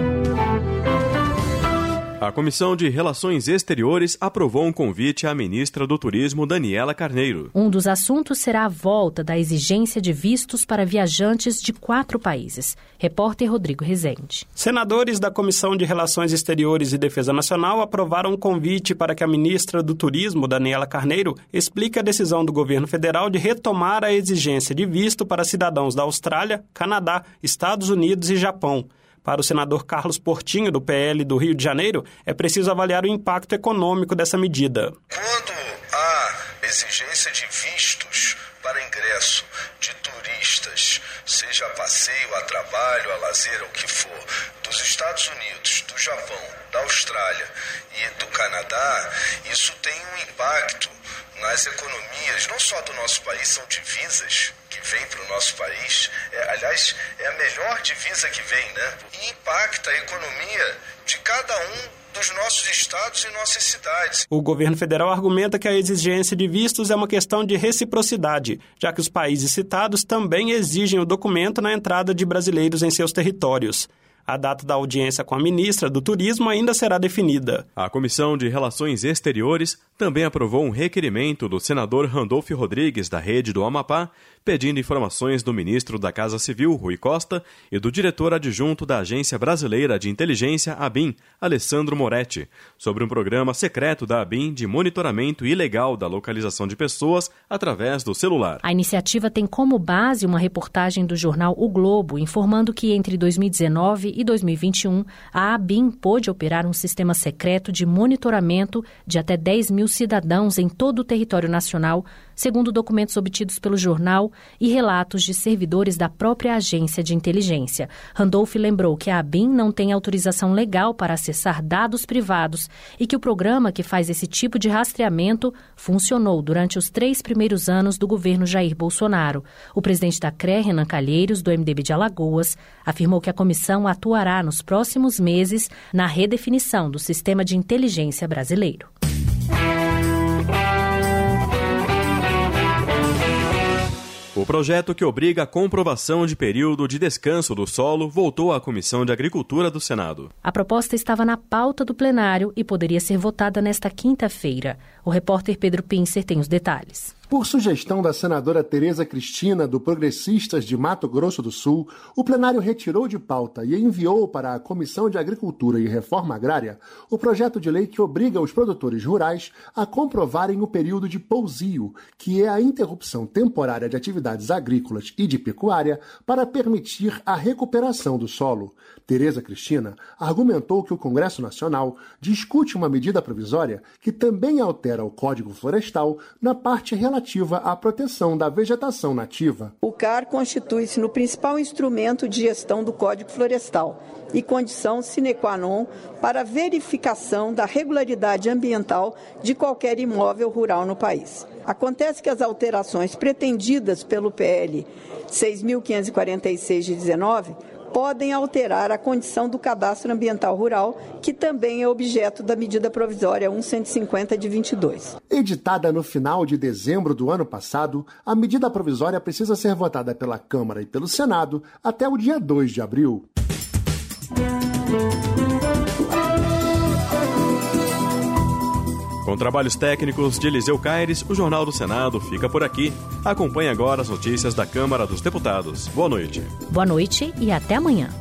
A Comissão de Relações Exteriores aprovou um convite à ministra do Turismo, Daniela Carneiro. Um dos assuntos será a volta da exigência de vistos para viajantes de 4 países. Repórter Rodrigo Rezende. Senadores da Comissão de Relações Exteriores e Defesa Nacional aprovaram um convite para que a ministra do Turismo, Daniela Carneiro, explique a decisão do governo federal de retomar a exigência de visto para cidadãos da Austrália, Canadá, Estados Unidos e Japão. Para o senador Carlos Portinho, do PL do Rio de Janeiro, é preciso avaliar o impacto econômico dessa medida. Quando há exigência de vistos para ingresso de turistas, seja a passeio, a trabalho, a lazer, o que for, dos Estados Unidos, do Japão, da Austrália e do Canadá, isso tem um impacto nas economias, não só do nosso país, são divisas que vêm para o nosso país, aliás, é a melhor divisa que vem, né? E impacta a economia de cada um dos nossos estados e nossas cidades. O governo federal argumenta que a exigência de vistos é uma questão de reciprocidade, já que os países citados também exigem o documento na entrada de brasileiros em seus territórios. A data da audiência com a ministra do Turismo ainda será definida. A Comissão de Relações Exteriores também aprovou um requerimento do senador Randolfo Rodrigues, da Rede do Amapá, pedindo informações do ministro da Casa Civil, Rui Costa, e do diretor adjunto da Agência Brasileira de Inteligência, ABIN, Alessandro Moretti, sobre um programa secreto da ABIN de monitoramento ilegal da localização de pessoas através do celular. A iniciativa tem como base uma reportagem do jornal O Globo, informando que entre 2019 e 2021, a ABIN pôde operar um sistema secreto de monitoramento de até 10 mil cidadãos em todo o território nacional, segundo documentos obtidos pelo jornal e relatos de servidores da própria agência de inteligência. Randolph lembrou que a ABIN não tem autorização legal para acessar dados privados e que o programa que faz esse tipo de rastreamento funcionou durante os 3 primeiros anos do governo Jair Bolsonaro. O presidente da CRE, Renan Calheiros, do MDB de Alagoas, afirmou que a comissão atuará nos próximos meses na redefinição do sistema de inteligência brasileiro. O projeto que obriga a comprovação de período de descanso do solo voltou à Comissão de Agricultura do Senado. A proposta estava na pauta do plenário e poderia ser votada nesta quinta-feira. O repórter Pedro Pincer tem os detalhes. Por sugestão da senadora Tereza Cristina, do Progressistas de Mato Grosso do Sul, o plenário retirou de pauta e enviou para a Comissão de Agricultura e Reforma Agrária o projeto de lei que obriga os produtores rurais a comprovarem o período de pousio, que é a interrupção temporária de atividades agrícolas e de pecuária para permitir a recuperação do solo. Tereza Cristina argumentou que o Congresso Nacional discute uma medida provisória que também altera o Código Florestal na parte relativa à proteção da vegetação nativa. O CAR constitui-se no principal instrumento de gestão do Código Florestal, e condição sine qua non para verificação da regularidade ambiental de qualquer imóvel rural no país. Acontece que as alterações pretendidas pelo PL 6.546 de 19 podem alterar a condição do cadastro ambiental rural, que também é objeto da medida provisória 1150 de 22. Editada no final de dezembro do ano passado, a medida provisória precisa ser votada pela Câmara e pelo Senado até o dia 2 de abril. Com trabalhos técnicos de Eliseu Caires, o Jornal do Senado fica por aqui. Acompanhe agora as notícias da Câmara dos Deputados. Boa noite. Boa noite e até amanhã.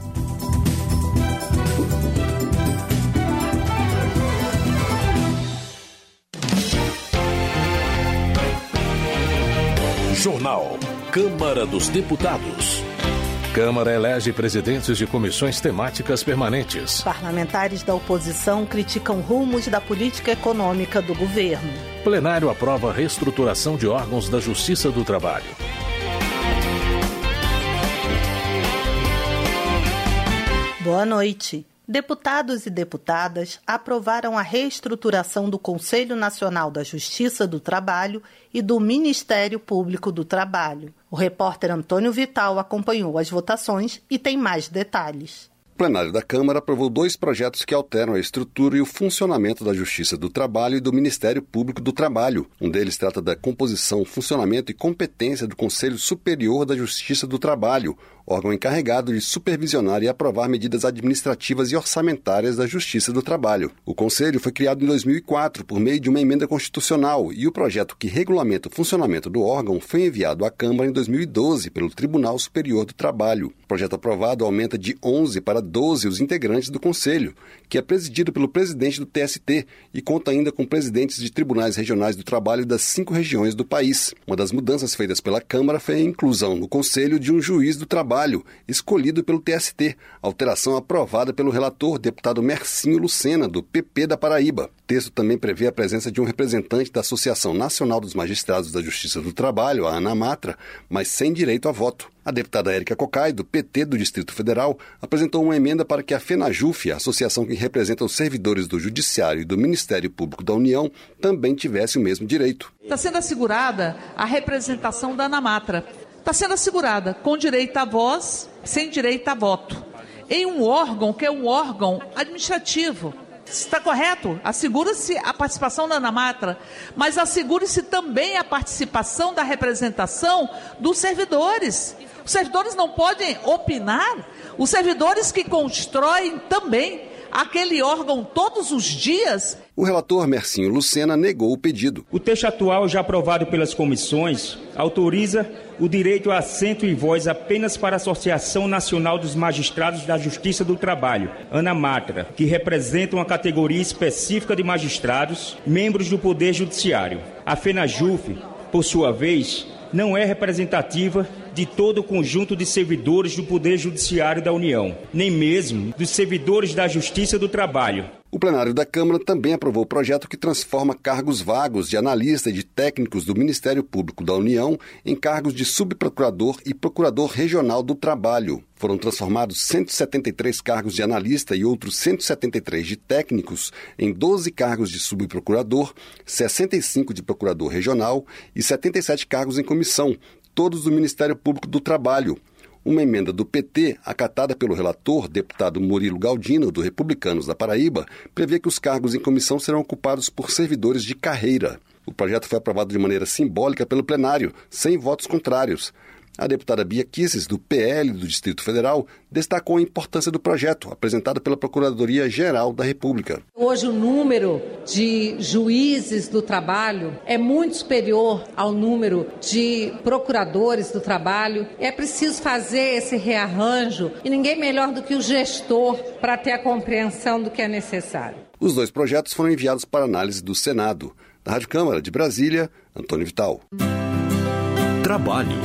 Jornal Câmara dos Deputados. Câmara elege presidentes de comissões temáticas permanentes. Parlamentares da oposição criticam rumos da política econômica do governo. Plenário aprova reestruturação de órgãos da Justiça do Trabalho. Boa noite. Deputados e deputadas aprovaram a reestruturação do Conselho Nacional da Justiça do Trabalho e do Ministério Público do Trabalho. O repórter Antônio Vital acompanhou as votações e tem mais detalhes. O plenário da Câmara aprovou 2 projetos que alteram a estrutura e o funcionamento da Justiça do Trabalho e do Ministério Público do Trabalho. Um deles trata da composição, funcionamento e competência do Conselho Superior da Justiça do Trabalho, órgão encarregado de supervisionar e aprovar medidas administrativas e orçamentárias da Justiça do Trabalho. O Conselho foi criado em 2004 por meio de uma emenda constitucional e o projeto que regulamenta o funcionamento do órgão foi enviado à Câmara em 2012 pelo Tribunal Superior do Trabalho. O projeto aprovado aumenta de 11 para 12 os integrantes do Conselho, que é presidido pelo presidente do TST e conta ainda com presidentes de tribunais regionais do trabalho das 5 regiões do país. Uma das mudanças feitas pela Câmara foi a inclusão no Conselho de um juiz do trabalho, escolhido pelo TST, alteração aprovada pelo relator, deputado Mercinho Lucena, do PP da Paraíba. O texto também prevê a presença de um representante da Associação Nacional dos Magistrados da Justiça do Trabalho, a ANAMATRA, mas sem direito a voto. A deputada Érica Cocai, do PT do Distrito Federal, apresentou uma emenda para que a FENAJUF, a associação que representa os servidores do Judiciário e do Ministério Público da União, também tivesse o mesmo direito. Está sendo assegurada a representação da ANAMATRA. Está sendo assegurada com direito à voz, sem direito a voto, em um órgão que é um órgão administrativo. Está correto? Assegura-se a participação da ANAMATRA, mas assegure-se também a participação da representação dos servidores. Os servidores não podem opinar, os servidores que constroem também aquele órgão todos os dias. O relator Mercinho Lucena negou o pedido. O texto atual, já aprovado pelas comissões, autoriza o direito a assento e voz apenas para a Associação Nacional dos Magistrados da Justiça do Trabalho, ANAMATRA, que representa uma categoria específica de magistrados, membros do Poder Judiciário. A FENAJUF, por sua vez, não é representativa de todo o conjunto de servidores do Poder Judiciário da União, nem mesmo dos servidores da Justiça do Trabalho. O plenário da Câmara também aprovou o projeto que transforma cargos vagos de analista e de técnicos do Ministério Público da União em cargos de subprocurador e procurador regional do trabalho. Foram transformados 173 cargos de analista e outros 173 de técnicos em 12 cargos de subprocurador, 65 de procurador regional e 77 cargos em comissão, todos do Ministério Público do Trabalho. Uma emenda do PT, acatada pelo relator, deputado Murilo Galdino, do Republicanos da Paraíba, prevê que os cargos em comissão serão ocupados por servidores de carreira. O projeto foi aprovado de maneira simbólica pelo plenário, sem votos contrários. A deputada Bia Kicis, do PL do Distrito Federal, destacou a importância do projeto, apresentado pela Procuradoria-Geral da República. Hoje o número de juízes do trabalho é muito superior ao número de procuradores do trabalho. É preciso fazer esse rearranjo e ninguém melhor do que o gestor para ter a compreensão do que é necessário. Os 2 projetos foram enviados para análise do Senado. Da Rádio Câmara de Brasília, Antônio Vital. Trabalho.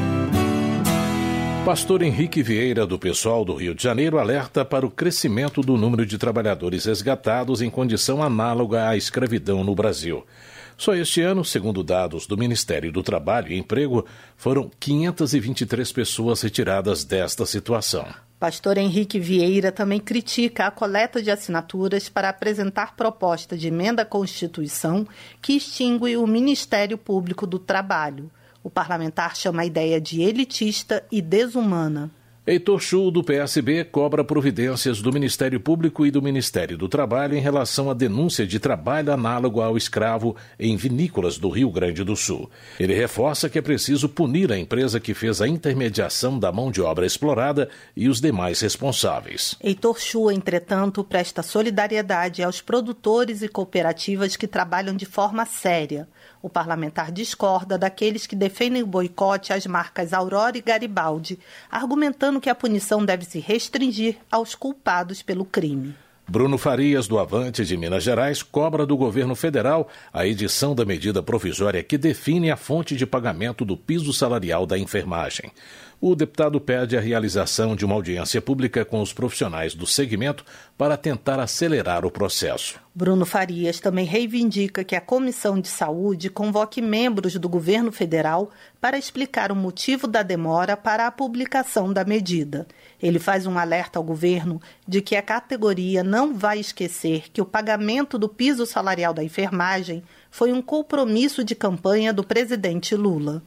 Pastor Henrique Vieira, do PSOL do Rio de Janeiro, alerta para o crescimento do número de trabalhadores resgatados em condição análoga à escravidão no Brasil. Só este ano, segundo dados do Ministério do Trabalho e Emprego, foram 523 pessoas retiradas desta situação. Pastor Henrique Vieira também critica a coleta de assinaturas para apresentar proposta de emenda à Constituição que extingue o Ministério Público do Trabalho. O parlamentar chama a ideia de elitista e desumana. Heitor Chu, do PSB, cobra providências do Ministério Público e do Ministério do Trabalho em relação à denúncia de trabalho análogo ao escravo em vinícolas do Rio Grande do Sul. Ele reforça que é preciso punir a empresa que fez a intermediação da mão de obra explorada e os demais responsáveis. Heitor Chu, entretanto, presta solidariedade aos produtores e cooperativas que trabalham de forma séria. O parlamentar discorda daqueles que defendem o boicote às marcas Aurora e Garibaldi, argumentando que a punição deve se restringir aos culpados pelo crime. Bruno Farias, do Avante de Minas Gerais, cobra do governo federal a edição da medida provisória que define a fonte de pagamento do piso salarial da enfermagem. O deputado pede a realização de uma audiência pública com os profissionais do segmento para tentar acelerar o processo. Bruno Farias também reivindica que a Comissão de Saúde convoque membros do governo federal para explicar o motivo da demora para a publicação da medida. Ele faz um alerta ao governo de que a categoria não vai esquecer que o pagamento do piso salarial da enfermagem foi um compromisso de campanha do presidente Lula.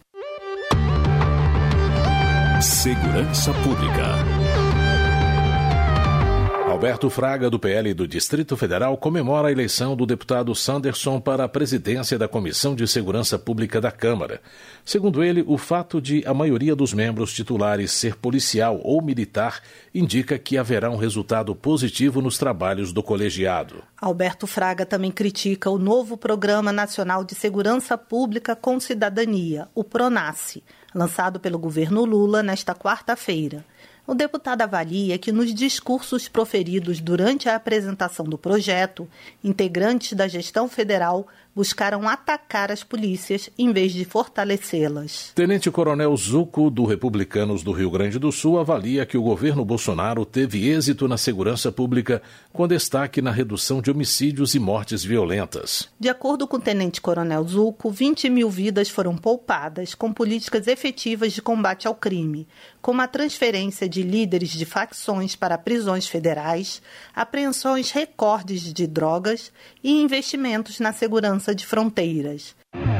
Segurança Pública. Alberto Fraga, do PL do Distrito Federal, comemora a eleição do deputado Sanderson para a presidência da Comissão de Segurança Pública da Câmara. Segundo ele, o fato de a maioria dos membros titulares ser policial ou militar indica que haverá um resultado positivo nos trabalhos do colegiado. Alberto Fraga também critica o novo Programa Nacional de Segurança Pública com Cidadania, o PRONASSE, lançado pelo governo Lula nesta quarta-feira. O deputado avalia que nos discursos proferidos durante a apresentação do projeto, integrantes da gestão federal buscaram atacar as polícias em vez de fortalecê-las. Tenente-Coronel Zuco, do Republicanos do Rio Grande do Sul, avalia que o governo Bolsonaro teve êxito na segurança pública, com destaque na redução de homicídios e mortes violentas. De acordo com o Tenente-Coronel Zuco, 20 mil vidas foram poupadas com políticas efetivas de combate ao crime, como a transferência de líderes de facções para prisões federais, apreensões recordes de drogas e investimentos na segurança de fronteiras.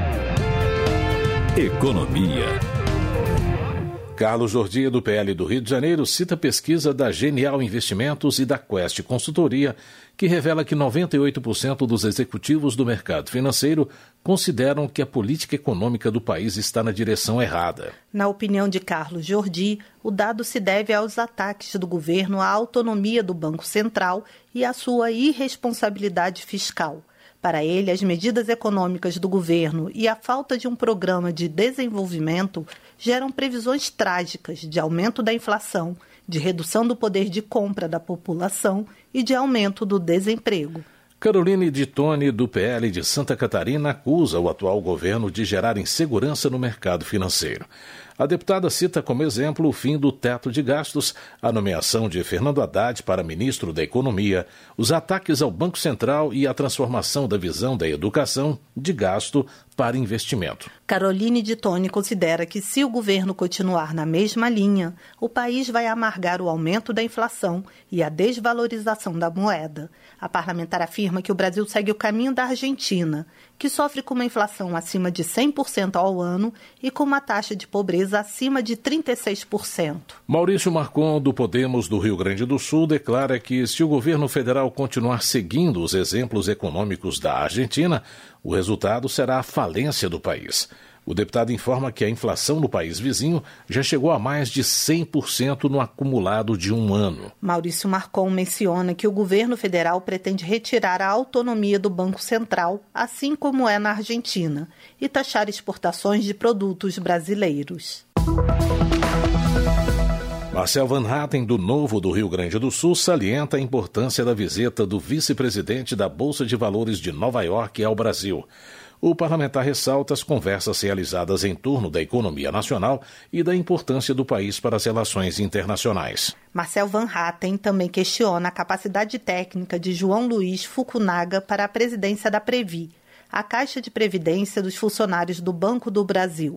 Economia. Carlos Jordi, do PL do Rio de Janeiro, cita pesquisa da Genial Investimentos e da Quest Consultoria, que revela que 98% dos executivos do mercado financeiro consideram que a política econômica do país está na direção errada. Na opinião de Carlos Jordi, o dado se deve aos ataques do governo à autonomia do Banco Central e à sua irresponsabilidade fiscal. Para ele, as medidas econômicas do governo e a falta de um programa de desenvolvimento geram previsões trágicas de aumento da inflação, de redução do poder de compra da população e de aumento do desemprego. Caroline de Tone, do PL de Santa Catarina, acusa o atual governo de gerar insegurança no mercado financeiro. A deputada cita como exemplo o fim do teto de gastos, a nomeação de Fernando Haddad para ministro da Economia, os ataques ao Banco Central e a transformação da visão da educação de gasto para investimento. Caroline de Tone considera que se o governo continuar na mesma linha, o país vai amargar o aumento da inflação e a desvalorização da moeda. A parlamentar afirma que o Brasil segue o caminho da Argentina, que sofre com uma inflação acima de 100% ao ano e com uma taxa de pobreza acima de 36%. Maurício Marcon, do Podemos do Rio Grande do Sul, declara que se o governo federal continuar seguindo os exemplos econômicos da Argentina, o resultado será a falência do país. O deputado informa que a inflação no país vizinho já chegou a mais de 100% no acumulado de um ano. Maurício Marcon menciona que o governo federal pretende retirar a autonomia do Banco Central, assim como é na Argentina, e taxar exportações de produtos brasileiros. Marcel Van Hatten, do Novo do Rio Grande do Sul, salienta a importância da visita do vice-presidente da Bolsa de Valores de Nova York ao Brasil. O parlamentar ressalta as conversas realizadas em torno da economia nacional e da importância do país para as relações internacionais. Marcel Van Hatten também questiona a capacidade técnica de João Luiz Fukunaga para a presidência da Previ, a Caixa de Previdência dos funcionários do Banco do Brasil.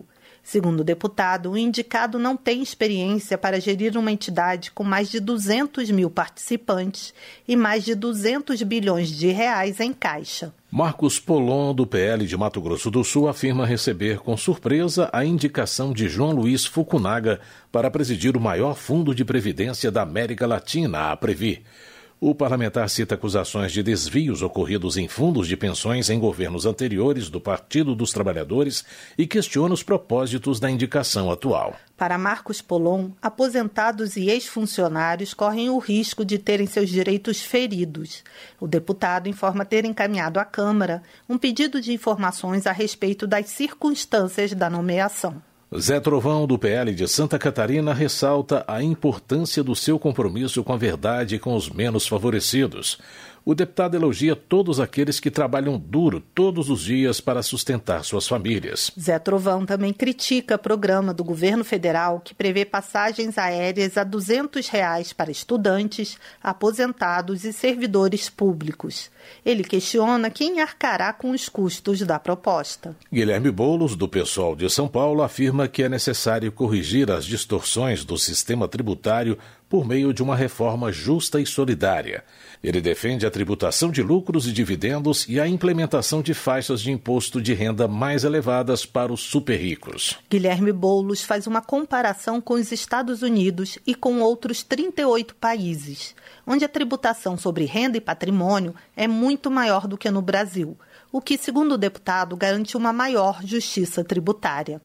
Segundo o deputado, o indicado não tem experiência para gerir uma entidade com mais de 200 mil participantes e mais de 200 bilhões de reais em caixa. Marcos Polon, do PL de Mato Grosso do Sul, afirma receber com surpresa a indicação de João Luiz Fukunaga para presidir o maior fundo de previdência da América Latina, a Previ. O parlamentar cita acusações de desvios ocorridos em fundos de pensões em governos anteriores do Partido dos Trabalhadores e questiona os propósitos da indicação atual. Para Marcos Polon, aposentados e ex-funcionários correm o risco de terem seus direitos feridos. O deputado informa ter encaminhado à Câmara um pedido de informações a respeito das circunstâncias da nomeação. Zé Trovão, do PL de Santa Catarina, ressalta a importância do seu compromisso com a verdade e com os menos favorecidos. O deputado elogia todos aqueles que trabalham duro todos os dias para sustentar suas famílias. Zé Trovão também critica o programa do governo federal que prevê passagens aéreas a R$ 200 para estudantes, aposentados e servidores públicos. Ele questiona quem arcará com os custos da proposta. Guilherme Boulos, do PSOL de São Paulo, afirma que é necessário corrigir as distorções do sistema tributário por meio de uma reforma justa e solidária. Ele defende a tributação de lucros e dividendos e a implementação de faixas de imposto de renda mais elevadas para os super ricos. Guilherme Boulos faz uma comparação com os Estados Unidos e com outros 38 países, onde a tributação sobre renda e patrimônio é muito maior do que no Brasil, o que, segundo o deputado, garante uma maior justiça tributária.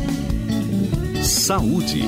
Saúde.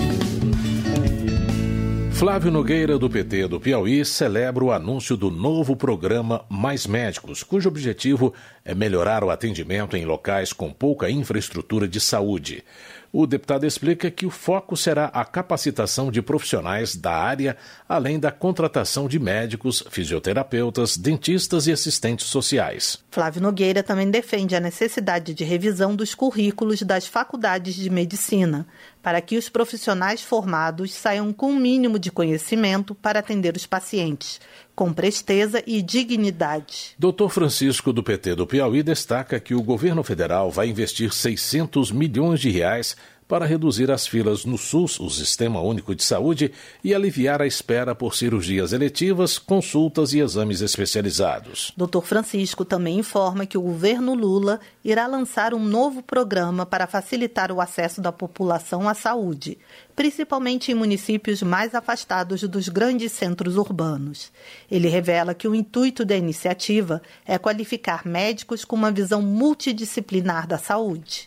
Flávio Nogueira, do PT do Piauí, celebra o anúncio do novo programa Mais Médicos, cujo objetivo é melhorar o atendimento em locais com pouca infraestrutura de saúde. O deputado explica que o foco será a capacitação de profissionais da área, além da contratação de médicos, fisioterapeutas, dentistas e assistentes sociais. Flávio Nogueira também defende a necessidade de revisão dos currículos das faculdades de medicina, para que os profissionais formados saiam com um mínimo de conhecimento para atender os pacientes, com presteza e dignidade. Dr. Francisco, do PT do Piauí, destaca que o governo federal vai investir 600 milhões de reais para reduzir as filas no SUS, o Sistema Único de Saúde, e aliviar a espera por cirurgias eletivas, consultas e exames especializados. Dr. Francisco também informa que o governo Lula irá lançar um novo programa para facilitar o acesso da população à saúde, principalmente em municípios mais afastados dos grandes centros urbanos. Ele revela que o intuito da iniciativa é qualificar médicos com uma visão multidisciplinar da saúde.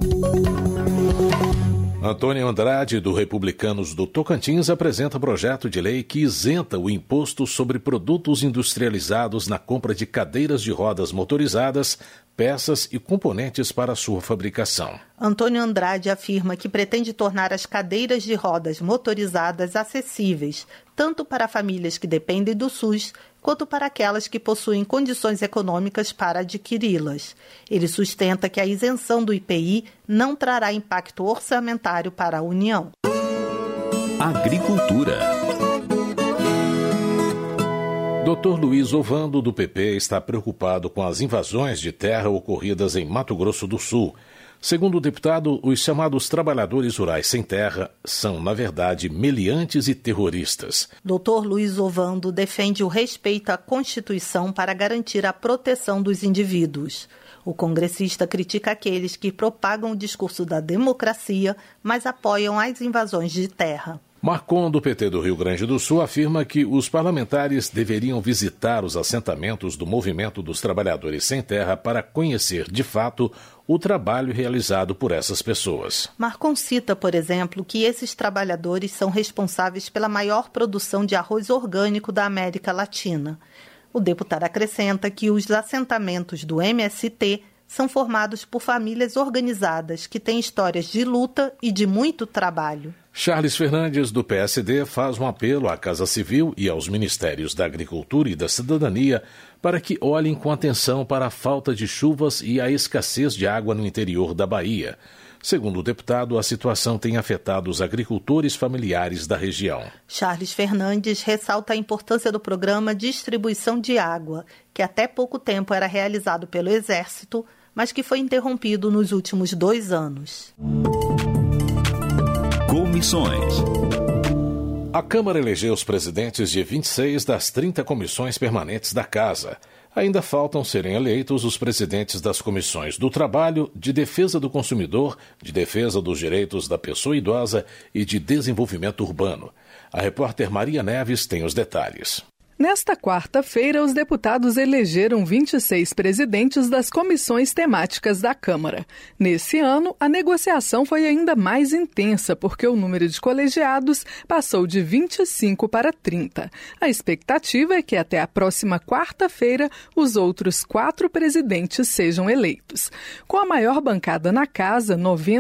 Antônio Andrade, do Republicanos do Tocantins, apresenta projeto de lei que isenta o imposto sobre produtos industrializados na compra de cadeiras de rodas motorizadas, peças e componentes para sua fabricação. Antônio Andrade afirma que pretende tornar as cadeiras de rodas motorizadas acessíveis, tanto para famílias que dependem do SUS, quanto para aquelas que possuem condições econômicas para adquiri-las. Ele sustenta que a isenção do IPI não trará impacto orçamentário para a União. Agricultura. Dr. Luiz Ovando, do PP, está preocupado com as invasões de terra ocorridas em Mato Grosso do Sul. Segundo o deputado, os chamados trabalhadores rurais sem terra são, na verdade, meliantes e terroristas. Dr. Luiz Ovando defende o respeito à Constituição para garantir a proteção dos indivíduos. O congressista critica aqueles que propagam o discurso da democracia, mas apoiam as invasões de terra. Marcon, do PT do Rio Grande do Sul, afirma que os parlamentares deveriam visitar os assentamentos do Movimento dos Trabalhadores Sem Terra para conhecer, de fato, o trabalho realizado por essas pessoas. Marcon cita, por exemplo, que esses trabalhadores são responsáveis pela maior produção de arroz orgânico da América Latina. O deputado acrescenta que os assentamentos do MST são formados por famílias organizadas que têm histórias de luta e de muito trabalho. Charles Fernandes, do PSD, faz um apelo à Casa Civil e aos Ministérios da Agricultura e da Cidadania para que olhem com atenção para a falta de chuvas e a escassez de água no interior da Bahia. Segundo o deputado, a situação tem afetado os agricultores familiares da região. Charles Fernandes ressalta a importância do programa Distribuição de Água, que até pouco tempo era realizado pelo Exército, mas que foi interrompido nos últimos 2 anos. Comissões. A Câmara elegeu os presidentes de 26 das 30 comissões permanentes da Casa. Ainda faltam serem eleitos os presidentes das comissões do Trabalho, de Defesa do Consumidor, de Defesa dos Direitos da Pessoa Idosa e de Desenvolvimento Urbano. A repórter Maria Neves tem os detalhes. Nesta quarta-feira, os deputados elegeram 26 presidentes das comissões temáticas da Câmara. Nesse ano, a negociação foi ainda mais intensa, porque o número de colegiados passou de 25 para 30. A expectativa é que até a próxima quarta-feira, os outros 4 presidentes sejam eleitos. Com a maior bancada na casa,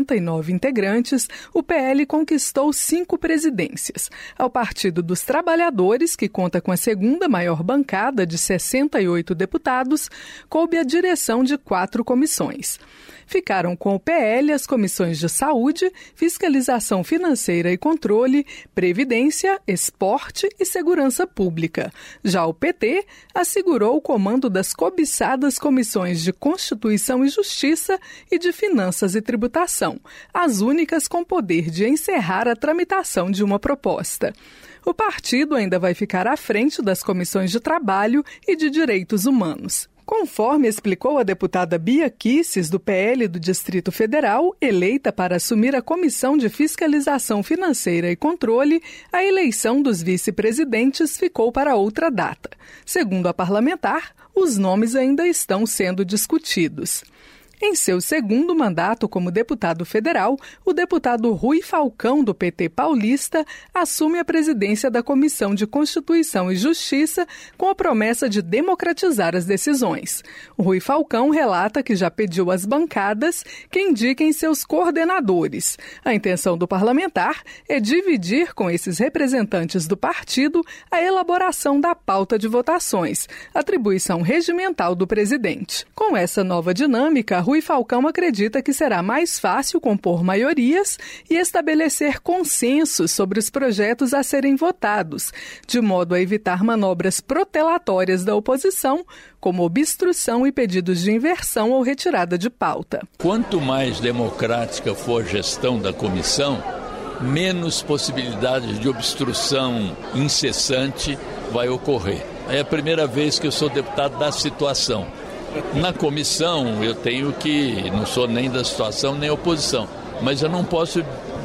99 integrantes, o PL conquistou 5 presidências. Ao Partido dos Trabalhadores, que conta com a segunda maior bancada de 68 deputados, coube a direção de 4 comissões. Ficaram com o PL as comissões de Saúde, Fiscalização Financeira e Controle, Previdência, Esporte e Segurança Pública. Já o PT assegurou o comando das cobiçadas comissões de Constituição e Justiça e de Finanças e Tributação, as únicas com poder de encerrar a tramitação de uma proposta. O partido ainda vai ficar à frente das comissões de Trabalho e de Direitos Humanos. Conforme explicou a deputada Bia Kicis, do PL do Distrito Federal, eleita para assumir a Comissão de Fiscalização Financeira e Controle, a eleição dos vice-presidentes ficou para outra data. Segundo a parlamentar, os nomes ainda estão sendo discutidos. Em seu segundo mandato como deputado federal, o deputado Rui Falcão, do PT paulista, assume a presidência da Comissão de Constituição e Justiça com a promessa de democratizar as decisões. O Rui Falcão relata que já pediu às bancadas que indiquem seus coordenadores. A intenção do parlamentar é dividir com esses representantes do partido a elaboração da pauta de votações, atribuição regimental do presidente. Com essa nova dinâmica, Rui Falcão acredita que será mais fácil compor maiorias e estabelecer consensos sobre os projetos a serem votados, de modo a evitar manobras protelatórias da oposição, como obstrução e pedidos de inversão ou retirada de pauta. Quanto mais democrática for a gestão da comissão, menos possibilidades de obstrução incessante vai ocorrer. É a primeira vez que eu sou deputado da situação. Na comissão eu tenho que, não sou nem da situação nem oposição, mas eu não posso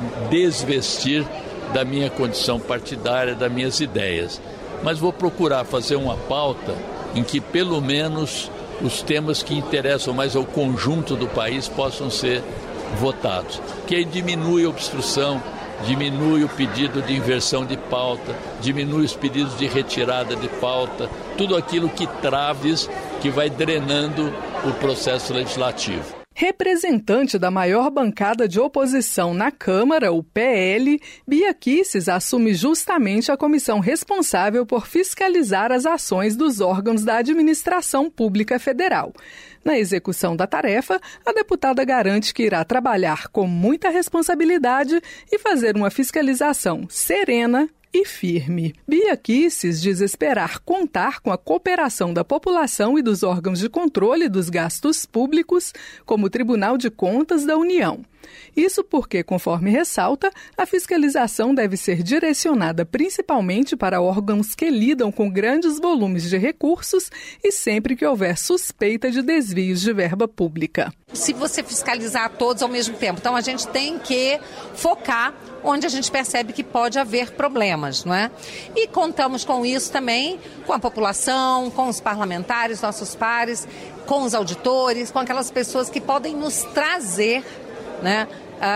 desvestir da minha condição partidária, das minhas ideias. Mas vou procurar fazer uma pauta em que pelo menos os temas que interessam mais ao conjunto do país possam ser votados. Que aí diminui a obstrução, diminui o pedido de inversão de pauta, diminui os pedidos de retirada de pauta, tudo aquilo que traves, que vai drenando o processo legislativo. Representante da maior bancada de oposição na Câmara, o PL, Bia Kicis assume justamente a comissão responsável por fiscalizar as ações dos órgãos da administração pública federal. Na execução da tarefa, a deputada garante que irá trabalhar com muita responsabilidade e fazer uma fiscalização serena e firme. Bia Kicis diz esperar contar com a cooperação da população e dos órgãos de controle dos gastos públicos, como o Tribunal de Contas da União. Isso porque, conforme ressalta, a fiscalização deve ser direcionada principalmente para órgãos que lidam com grandes volumes de recursos e sempre que houver suspeita de desvios de verba pública. Se você fiscalizar todos ao mesmo tempo, então a gente tem que focar onde a gente percebe que pode haver problemas, não é? E contamos com isso também com a população, com os parlamentares, nossos pares, com os auditores, com aquelas pessoas que podem nos trazer, né,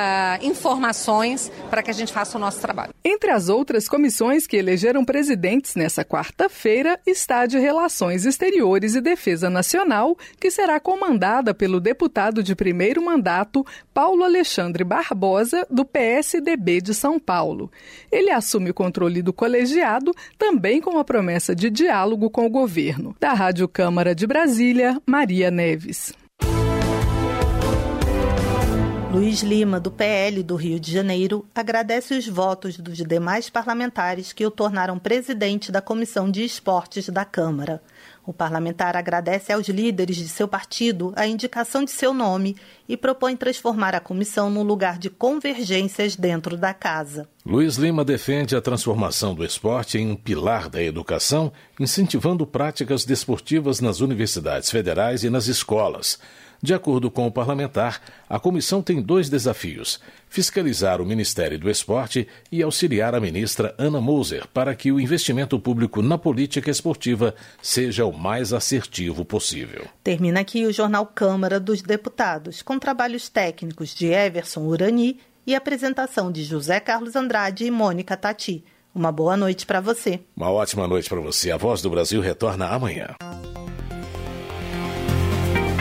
informações para que a gente faça o nosso trabalho. Entre as outras comissões que elegeram presidentes nessa quarta-feira está a de Relações Exteriores e Defesa Nacional, que será comandada pelo deputado de primeiro mandato, Paulo Alexandre Barbosa, do PSDB de São Paulo. Ele assume o controle do colegiado, também com a promessa de diálogo com o governo. Da Rádio Câmara de Brasília, Maria Neves. Luiz Lima, do PL do Rio de Janeiro, agradece os votos dos demais parlamentares que o tornaram presidente da Comissão de Esportes da Câmara. O parlamentar agradece aos líderes de seu partido a indicação de seu nome e propõe transformar a comissão num lugar de convergências dentro da casa. Luiz Lima defende a transformação do esporte em um pilar da educação, incentivando práticas desportivas nas universidades federais e nas escolas. De acordo com o parlamentar, a comissão tem 2 desafios: fiscalizar o Ministério do Esporte e auxiliar a ministra Ana Moser para que o investimento público na política esportiva seja o mais assertivo possível. Termina aqui o Jornal Câmara dos Deputados, com trabalhos técnicos de Everson Urani e apresentação de José Carlos Andrade e Mônica Tati. Uma boa noite para você. Uma ótima noite para você. A Voz do Brasil retorna amanhã.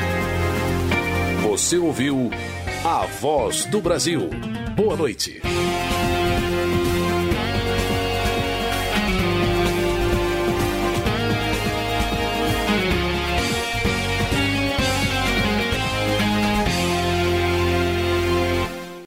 Você ouviu A Voz do Brasil. Boa noite.